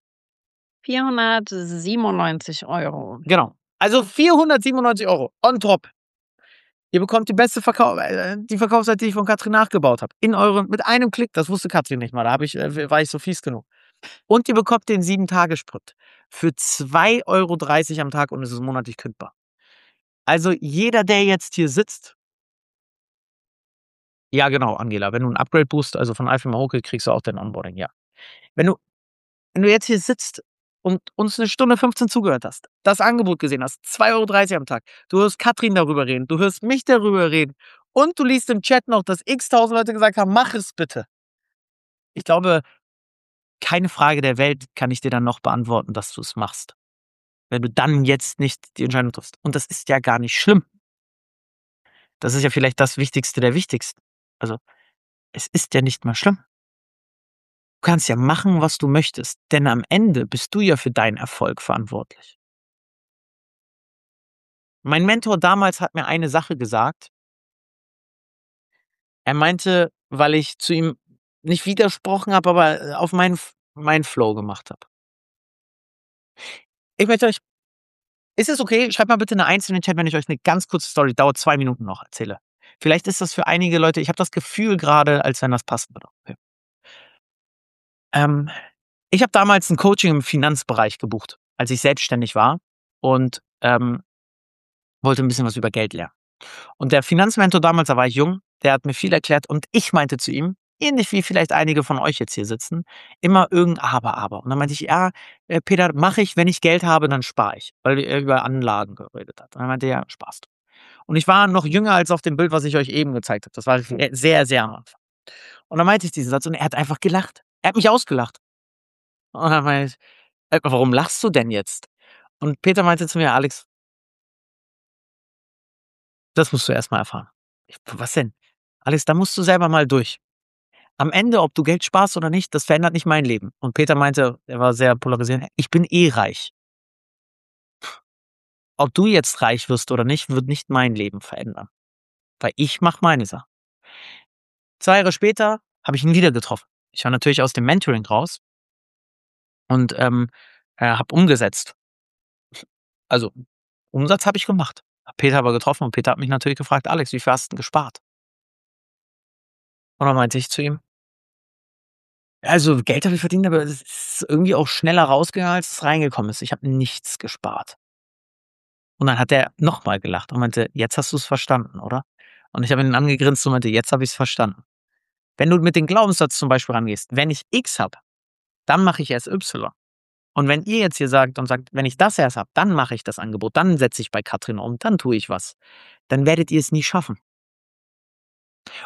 497 €. Genau. Also 497 € on top. Ihr bekommt die beste die Verkaufsseite, die ich von Katrin nachgebaut habe. Mit einem Klick, das wusste Katrin nicht mal, war ich so fies genug. Und ihr bekommt den 7-Tage-Sprint für 2,30 € am Tag und es ist monatlich kündbar. Also jeder, der jetzt hier sitzt, ja genau, Angela, wenn du ein Upgrade boostst, also von Alfima Hochgeld, kriegst du auch dein Onboarding, ja. Wenn du jetzt hier sitzt und uns 1 Stunde 15 zugehört hast, das Angebot gesehen hast, 2,30 € am Tag, du hörst Katrin darüber reden, du hörst mich darüber reden und du liest im Chat noch, dass x-tausend Leute gesagt haben, mach es bitte. Ich glaube, keine Frage der Welt kann ich dir dann noch beantworten, dass du es machst. Wenn du dann jetzt nicht die Entscheidung triffst. Und das ist ja gar nicht schlimm. Das ist ja vielleicht das Wichtigste der Wichtigsten. Also, es ist ja nicht mal schlimm. Du kannst ja machen, was du möchtest, denn am Ende bist du ja für deinen Erfolg verantwortlich. Mein Mentor damals hat mir eine Sache gesagt. Er meinte, weil ich zu ihm nicht widersprochen habe, aber auf meinen Flow gemacht habe. Ich möchte euch Ist es okay? Schreibt mal bitte eine Eins in den Chat, wenn ich euch eine ganz kurze Story, dauert 2 Minuten noch, erzähle. Vielleicht ist das für einige Leute, ich habe das Gefühl gerade, als wenn das passen würde. Okay. Ähm, Ich habe damals ein Coaching im Finanzbereich gebucht, als ich selbstständig war und wollte ein bisschen was über Geld lernen. Und der Finanzmentor damals, da war ich jung, der hat mir viel erklärt und ich meinte zu ihm, ähnlich wie vielleicht einige von euch jetzt hier sitzen, immer irgend Aber. Und dann meinte ich, ja, Peter, mache ich, wenn ich Geld habe, dann spare ich, weil er über Anlagen geredet hat. Und dann meinte er, ja, sparst du. Und ich war noch jünger als auf dem Bild, was ich euch eben gezeigt habe. Das war sehr, sehr am Anfang. Und dann meinte ich diesen Satz und er hat einfach gelacht. Er hat mich ausgelacht. Und dann meinte ich, warum lachst du denn jetzt? Und Peter meinte zu mir, Alex, das musst du erst mal erfahren. Was denn? Alex, da musst du selber mal durch. Am Ende, ob du Geld sparst oder nicht, das verändert nicht mein Leben. Und Peter meinte, er war sehr polarisierend, ich bin eh reich. Ob du jetzt reich wirst oder nicht, wird nicht mein Leben verändern. Weil ich mache meine Sache. 2 Jahre später habe ich ihn wieder getroffen. Ich war natürlich aus dem Mentoring raus und habe umgesetzt. Also Umsatz habe ich gemacht. Habe Peter aber getroffen und Peter hat mich natürlich gefragt, Alex, wie viel hast du denn gespart? Und dann meinte ich zu ihm, also Geld habe ich verdient, aber es ist irgendwie auch schneller rausgegangen, als es reingekommen ist. Ich habe nichts gespart. Und dann hat er nochmal gelacht und meinte, jetzt hast du es verstanden, oder? Und ich habe ihn angegrinst und meinte, jetzt habe ich es verstanden. Wenn du mit dem Glaubenssatz zum Beispiel rangehst, wenn ich X habe, dann mache ich erst Y. Und wenn ihr jetzt hier sagt und sagt, wenn ich das erst habe, dann mache ich das Angebot, dann setze ich bei Katrin um, dann tue ich was, dann werdet ihr es nie schaffen.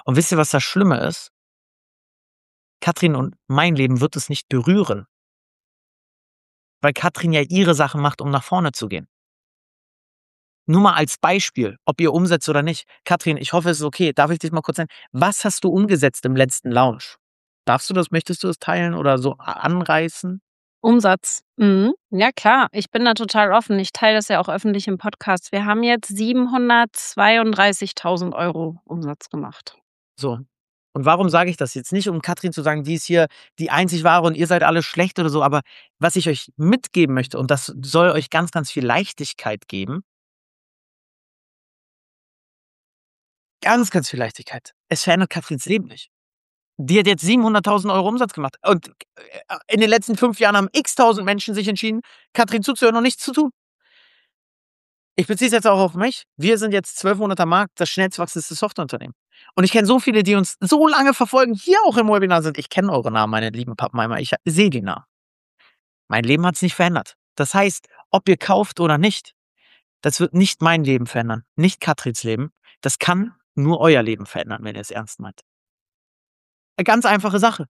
Und wisst ihr, was das Schlimme ist? Katrin und mein Leben wird es nicht berühren, weil Katrin ja ihre Sachen macht, um nach vorne zu gehen. Nur mal als Beispiel, ob ihr umsetzt oder nicht. Katrin, ich hoffe, es ist okay. Darf ich dich mal kurz sagen? Was hast du umgesetzt im letzten Launch? Darfst du das, möchtest du das teilen oder so anreißen? Umsatz. Mhm. Ja klar, ich bin da total offen. Ich teile das ja auch öffentlich im Podcast. Wir haben jetzt 732.000 € Umsatz gemacht. So. Und warum sage ich das jetzt nicht, um Katrin zu sagen, die ist hier die einzig wahre und ihr seid alle schlecht oder so, aber was ich euch mitgeben möchte, und das soll euch ganz, ganz viel Leichtigkeit geben, ganz, ganz viel Leichtigkeit. Es verändert Katrins Leben nicht. Die hat jetzt 700.000 € Umsatz gemacht und in den letzten 5 Jahren haben x-tausend Menschen sich entschieden, Katrin zuzuhören und nichts zu tun. Ich beziehe es jetzt auch auf mich. Wir sind jetzt 12 Monate am Markt, das schnellst wachsendste Softwareunternehmen. Und ich kenne so viele, die uns so lange verfolgen, hier auch im Webinar sind. Ich kenne eure Namen, meine lieben Pappenheimer. Ich sehe die Namen. Mein Leben hat es nicht verändert. Das heißt, ob ihr kauft oder nicht, das wird nicht mein Leben verändern, nicht Katrins Leben. Das kann nur euer Leben verändern, wenn ihr es ernst meint. Eine ganz einfache Sache.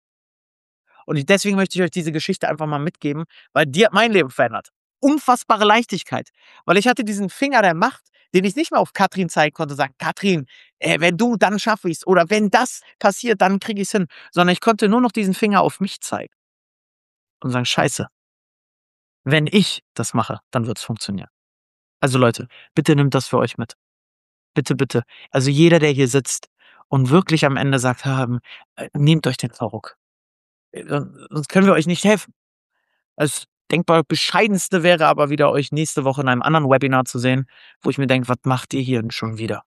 Und deswegen möchte ich euch diese Geschichte einfach mal mitgeben, weil die hat mein Leben verändert. Unfassbare Leichtigkeit. Weil ich hatte diesen Finger der Macht, den ich nicht mehr auf Katrin zeigen konnte, sagen, Katrin, wenn du, dann schaffe ich es. Oder wenn das passiert, dann kriege ich es hin. Sondern ich konnte nur noch diesen Finger auf mich zeigen und sagen, scheiße, wenn ich das mache, dann wird es funktionieren. Also Leute, bitte nehmt das für euch mit. Bitte, bitte. Also jeder, der hier sitzt und wirklich am Ende sagt, nehmt euch den Verruck. Sonst können wir euch nicht helfen. Das denkbar Bescheidenste wäre aber wieder, euch nächste Woche in einem anderen Webinar zu sehen, wo ich mir denke, was macht ihr hier denn schon wieder?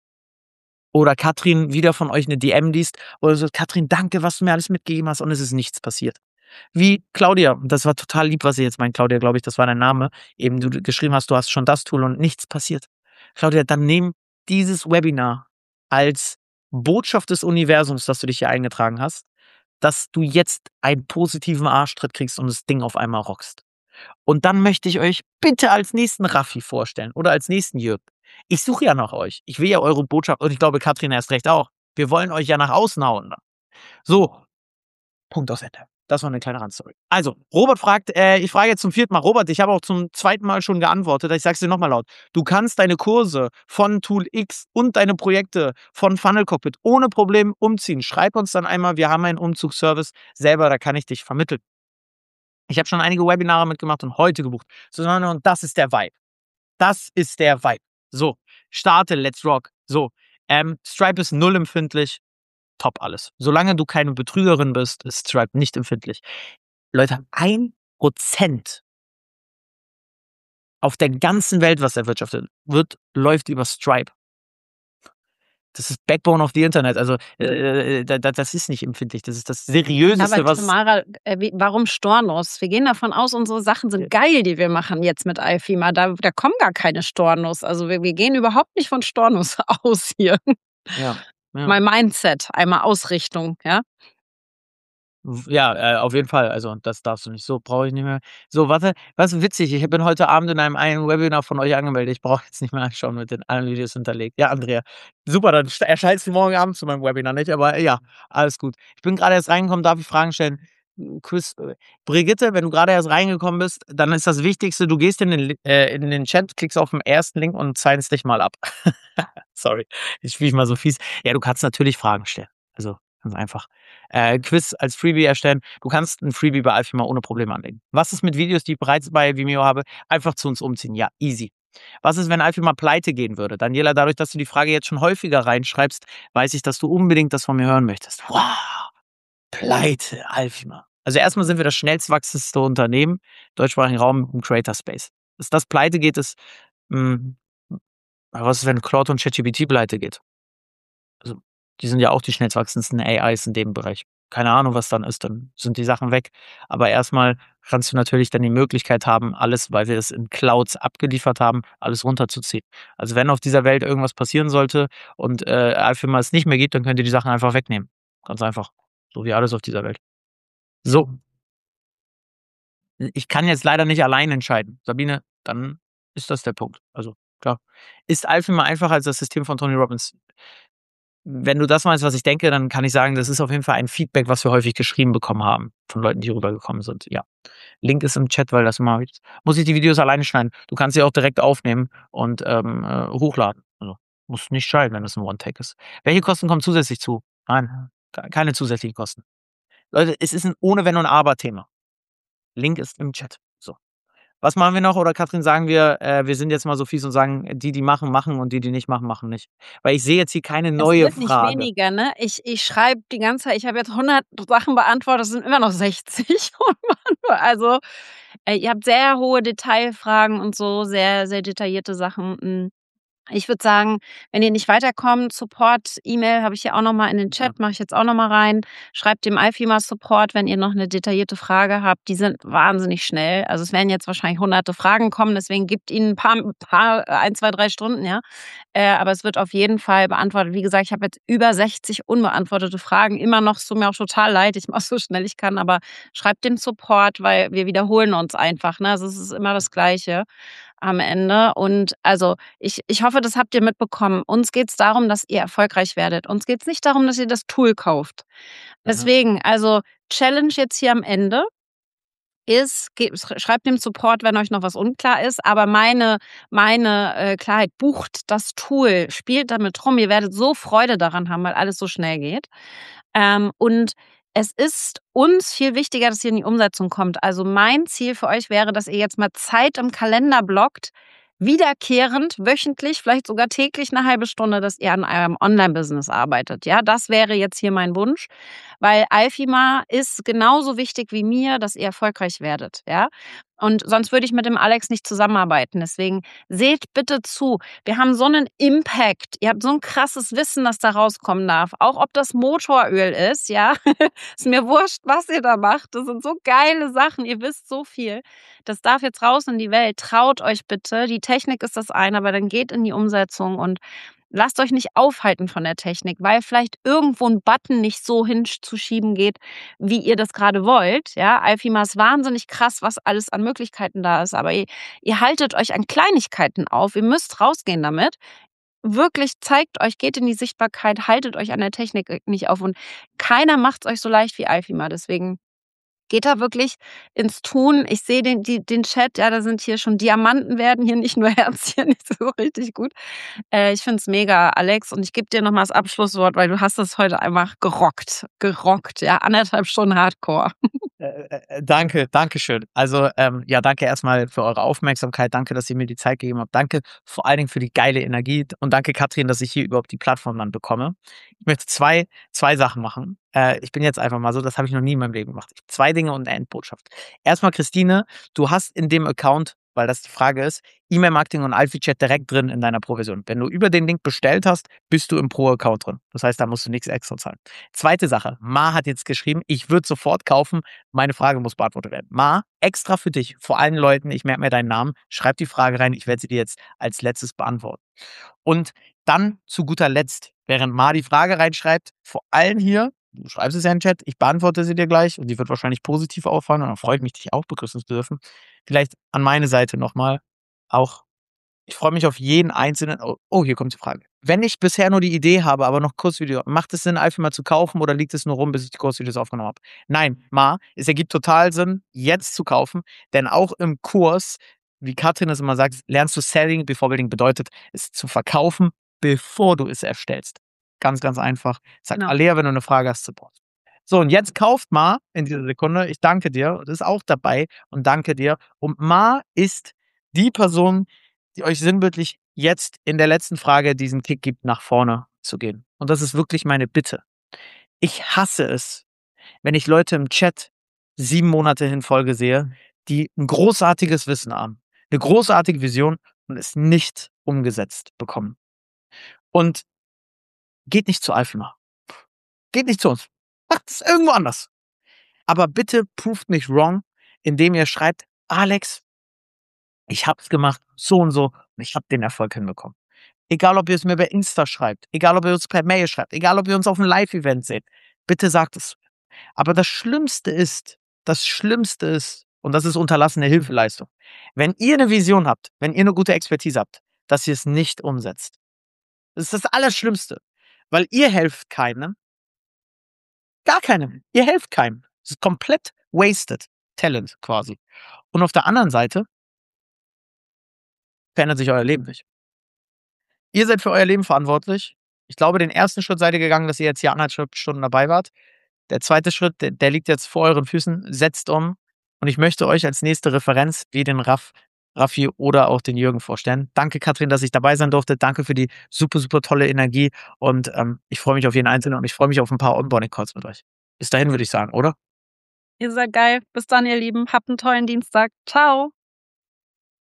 Oder Katrin wieder von euch eine DM liest, oder so, Katrin, danke, was du mir alles mitgegeben hast, und es ist nichts passiert. Wie Claudia, das war total lieb, was ihr jetzt meint, Claudia, glaube ich, das war dein Name, eben du geschrieben hast, du hast schon das Tool und nichts passiert. Claudia, dann nimm dieses Webinar als Botschaft des Universums, dass du dich hier eingetragen hast, dass du jetzt einen positiven Arschtritt kriegst und das Ding auf einmal rockst. Und dann möchte ich euch bitte als nächsten Raffi vorstellen oder als nächsten Jürgen. Ich suche ja nach euch. Ich will ja eure Botschaft und ich glaube, Katrin erst recht auch. Wir wollen euch ja nach außen hauen. So, Punkt aus Ende. Das war eine kleine Randstory. Also, Robert fragt, ich frage jetzt zum 4. Mal. Robert, ich habe auch zum 2. Mal schon geantwortet. Ich sage es dir nochmal laut. Du kannst deine Kurse von Tool X und deine Projekte von Funnel Cockpit ohne Problem umziehen. Schreib uns dann einmal, wir haben einen Umzugsservice selber, da kann ich dich vermitteln. Ich habe schon einige Webinare mitgemacht und heute gebucht. Und das ist der Vibe. Das ist der Vibe. So, starte, let's rock. So, Stripe ist null empfindlich. Top alles. Solange du keine Betrügerin bist, ist Stripe nicht empfindlich. Leute, 1% auf der ganzen Welt, was erwirtschaftet wird, läuft über Stripe. Das ist Backbone of the Internet. Also, das ist nicht empfindlich. Das ist das Seriöseste, Aber Tamara, warum Stornos? Wir gehen davon aus, unsere Sachen sind geil, die wir machen jetzt mit Alfima. Da kommen gar keine Stornos. Also wir gehen überhaupt nicht von Stornos aus hier. Ja. Mal Mindset, einmal Ausrichtung, ja? Ja, auf jeden Fall. Also, das darfst du nicht. So, brauche ich nicht mehr. So, warte, was ist witzig, ich bin heute Abend in einem Webinar von euch angemeldet. Ich brauche jetzt nicht mehr anschauen mit den allen Videos hinterlegt. Ja, Andrea. Super, dann erscheinst du morgen Abend zu meinem Webinar, nicht? Aber ja, alles gut. Ich bin gerade erst reingekommen, darf ich Fragen stellen? Quiz, Brigitte, wenn du gerade erst reingekommen bist, dann ist das Wichtigste, du gehst in den Chat, klickst auf den ersten Link und signst dich mal ab. Sorry, ich spiele mal so fies. Ja, du kannst natürlich Fragen stellen. Also, ganz einfach. Quiz als Freebie erstellen. Du kannst ein Freebie bei Alfima ohne Probleme anlegen. Was ist mit Videos, die ich bereits bei Vimeo habe? Einfach zu uns umziehen. Ja, easy. Was ist, wenn Alfima pleite gehen würde? Daniela, dadurch, dass du die Frage jetzt schon häufiger reinschreibst, weiß ich, dass du unbedingt das von mir hören möchtest. Wow, pleite, Alfima. Also erstmal sind wir das schnellst wachsendste Unternehmen im deutschsprachigen Raum im Creator Space. Dass das pleite geht, ist, was ist, wenn Claude und ChatGPT pleite geht? Also, die sind ja auch die schnellst wachsendsten AIs in dem Bereich. Keine Ahnung, was dann ist, dann sind die Sachen weg. Aber erstmal kannst du natürlich dann die Möglichkeit haben, alles, weil wir es in Clouds abgeliefert haben, alles runterzuziehen. Also, wenn auf dieser Welt irgendwas passieren sollte und, Alfima es nicht mehr gibt, dann könnt ihr die Sachen einfach wegnehmen. Ganz einfach. So wie alles auf dieser Welt. So, ich kann jetzt leider nicht allein entscheiden. Sabine, dann ist das der Punkt. Also, klar. Ist Alfima einfacher als das System von Tony Robbins? wenn du das meinst, was ich denke, dann kann ich sagen, das ist auf jeden Fall ein Feedback, was wir häufig geschrieben bekommen haben von Leuten, die rübergekommen sind. Ja. Link ist im Chat, weil das immer muss ich die Videos alleine schneiden. Du kannst sie auch direkt aufnehmen und hochladen. Also muss nicht schneiden, wenn das ein One-Take ist. Welche Kosten kommen zusätzlich zu? Nein, keine zusätzlichen Kosten. Leute, es ist ein ohne Wenn und Aber-Thema. Link ist im Chat. So. Was machen wir noch? Oder Katrin, sagen wir sind jetzt mal so fies und sagen, die machen, machen und die nicht machen, machen nicht. Weil ich sehe jetzt hier keine Es neue wird nicht Frage. weniger, ne? Ich schreibe die ganze Zeit, ich habe jetzt 100 Sachen beantwortet, es sind immer noch 60 unbeantwortet. Also, ihr habt sehr hohe Detailfragen und so, sehr, sehr detaillierte Sachen. Ich würde sagen, wenn ihr nicht weiterkommt, Support-E-Mail habe ich hier auch noch mal in den Ja. Chat, mache ich jetzt auch noch mal rein. Schreibt dem IFIMA Support, wenn ihr noch eine detaillierte Frage habt. Die sind wahnsinnig schnell. Also, es werden jetzt wahrscheinlich hunderte Fragen kommen, deswegen gebt ihnen 'n paar 1, 2, 3 Stunden, ja? Aber es wird auf jeden Fall beantwortet. Wie gesagt, ich habe jetzt über 60 unbeantwortete Fragen immer noch. Es tut mir auch total leid. Ich mache so schnell ich kann, aber schreibt dem Support, weil wir wiederholen uns einfach, ne? Also, es ist immer das Gleiche am Ende. Und also, ich hoffe, das habt ihr mitbekommen. Uns geht's darum, dass ihr erfolgreich werdet. Uns geht's nicht darum, dass ihr das Tool kauft. Mhm. Deswegen, also, Challenge jetzt hier am Ende ist, schreibt dem Support, wenn euch noch was unklar ist, aber meine Klarheit: Bucht das Tool, spielt damit rum. Ihr werdet so Freude daran haben, weil alles so schnell geht. Und es ist uns viel wichtiger, dass ihr in die Umsetzung kommt. Also, mein Ziel für euch wäre, dass ihr jetzt mal Zeit im Kalender blockt, wiederkehrend, wöchentlich, vielleicht sogar täglich 'ne halbe Stunde, dass ihr an eurem Online-Business arbeitet. Ja, das wäre jetzt hier mein Wunsch, weil Alfima ist genauso wichtig wie mir, dass ihr erfolgreich werdet, ja? Und sonst würde ich mit dem Alex nicht zusammenarbeiten. Deswegen seht bitte zu. Wir haben so 'nen Impact. Ihr habt so 'n krasses Wissen, das da rauskommen darf. Auch ob das Motoröl ist, ja? Ist mir wurscht, was ihr da macht. Das sind so geile Sachen. Ihr wisst so viel. Das darf jetzt raus in die Welt. Traut euch bitte. Die Technik ist das eine, aber dann geht in die Umsetzung und lasst euch nicht aufhalten von der Technik, weil vielleicht irgendwo 'n Button nicht so hinzuschieben geht, wie ihr das gerade wollt, ja? Alfima ist wahnsinnig krass, was alles an Möglichkeiten da ist, aber ihr haltet euch an Kleinigkeiten auf. Ihr müsst rausgehen damit. Wirklich, zeigt euch, geht in die Sichtbarkeit, haltet euch an der Technik nicht auf und keiner macht's euch so leicht wie Alfima. Deswegen geht da wirklich ins Tun. Ich sehe den Chat, ja, da sind hier schon Diamanten werden hier, nicht nur Herzchen, ist so richtig gut. Ich finde es mega, Alex, und ich gebe dir noch mal das Abschlusswort, weil du hast das heute einfach gerockt, ja, 1,5 Stunden Hardcore. Danke schön. Also, ja, danke erstmal für eure Aufmerksamkeit. Danke, dass ihr mir die Zeit gegeben habt. Danke vor allen Dingen für die geile Energie und danke, Katrin, dass ich hier überhaupt die Plattform dann bekomme. Ich möchte zwei Sachen machen. Ich bin jetzt einfach mal so, das habe ich noch nie in meinem Leben gemacht. 2 Dinge und 'ne Endbotschaft. Erstmal, Christine, du hast in dem Account, weil das die Frage ist, E-Mail-Marketing und Alfie-Chat direkt drin in deiner Provision. Wenn du über den Link bestellt hast, bist du im Pro-Account drin. Das heißt, da musst du nichts extra zahlen. Zweite Sache, Ma hat jetzt geschrieben, ich würde sofort kaufen, meine Frage muss beantwortet werden. Ma, extra für dich, vor allen Leuten, ich merke mir deinen Namen, schreib die Frage rein, ich werde sie dir jetzt als letztes beantworten. Und dann zu guter Letzt, während Ma die Frage reinschreibt, vor allen hier, du schreibst es ja in den Chat, ich beantworte sie dir gleich und die wird wahrscheinlich positiv auffallen und dann freut mich, dich auch begrüßen zu dürfen. Vielleicht an meine Seite nochmal auch, ich freue mich auf jeden einzelnen. Oh, hier kommt die Frage. Wenn ich bisher nur die Idee habe, aber noch Kurzvideo, macht es Sinn, Alfie mal zu kaufen oder liegt es nur rum, bis ich die Kurzvideos aufgenommen habe? Nein, Ma, es ergibt total Sinn, jetzt zu kaufen, denn auch im Kurs, wie Katrin es immer sagt, lernst du Selling before Building, bedeutet, es zu verkaufen, bevor du es erstellst. Ganz, ganz einfach. Sag Genau. Alea, wenn du eine Frage hast, Support. So, und jetzt kauft Ma in dieser Sekunde. Ich danke dir. Das ist auch dabei und danke dir. Und Ma ist die Person, die euch sinnbildlich jetzt in der letzten Frage diesen Kick gibt, nach vorne zu gehen. Und das ist wirklich meine Bitte. Ich hasse es, wenn ich Leute im Chat 7 Monate in Folge sehe, die ein großartiges Wissen haben, eine großartige Vision und es nicht umgesetzt bekommen. Und geht nicht zu Alfima. Geht nicht zu uns. Macht es irgendwo anders. Aber bitte proved mich wrong, indem ihr schreibt, Alex, ich hab's gemacht, so und ich habe den Erfolg hinbekommen. Egal, ob ihr es mir bei Insta schreibt, egal, ob ihr uns per Mail schreibt, egal, ob ihr uns auf einem Live-Event seht, bitte sagt es. Aber das Schlimmste ist, und das ist unterlassene Hilfeleistung, wenn ihr eine Vision habt, wenn ihr eine gute Expertise habt, dass ihr es nicht umsetzt. Das ist das Allerschlimmste. weil ihr helft keinem, gar keinem. Ihr helft keinem. Es ist komplett wasted Talent quasi. Und auf der anderen Seite verändert sich euer Leben nicht. Ihr seid für euer Leben verantwortlich. Ich glaube, den ersten Schritt seid ihr gegangen, dass ihr jetzt hier 1,5 Stunden dabei wart. Der zweite Schritt, der liegt jetzt vor euren Füßen. Setzt um. Und ich möchte euch als nächste Referenz wie den Raffi oder auch den Jürgen vorstellen. Danke, Katrin, dass ich dabei sein durfte. Danke für die super, super tolle Energie. Und ich freue mich auf jeden Einzelnen und ich freue mich auf ein paar Onboarding-Calls mit euch. Bis dahin würde ich sagen, oder? Ihr seid geil. Bis dann, ihr Lieben. Habt einen tollen Dienstag. Ciao.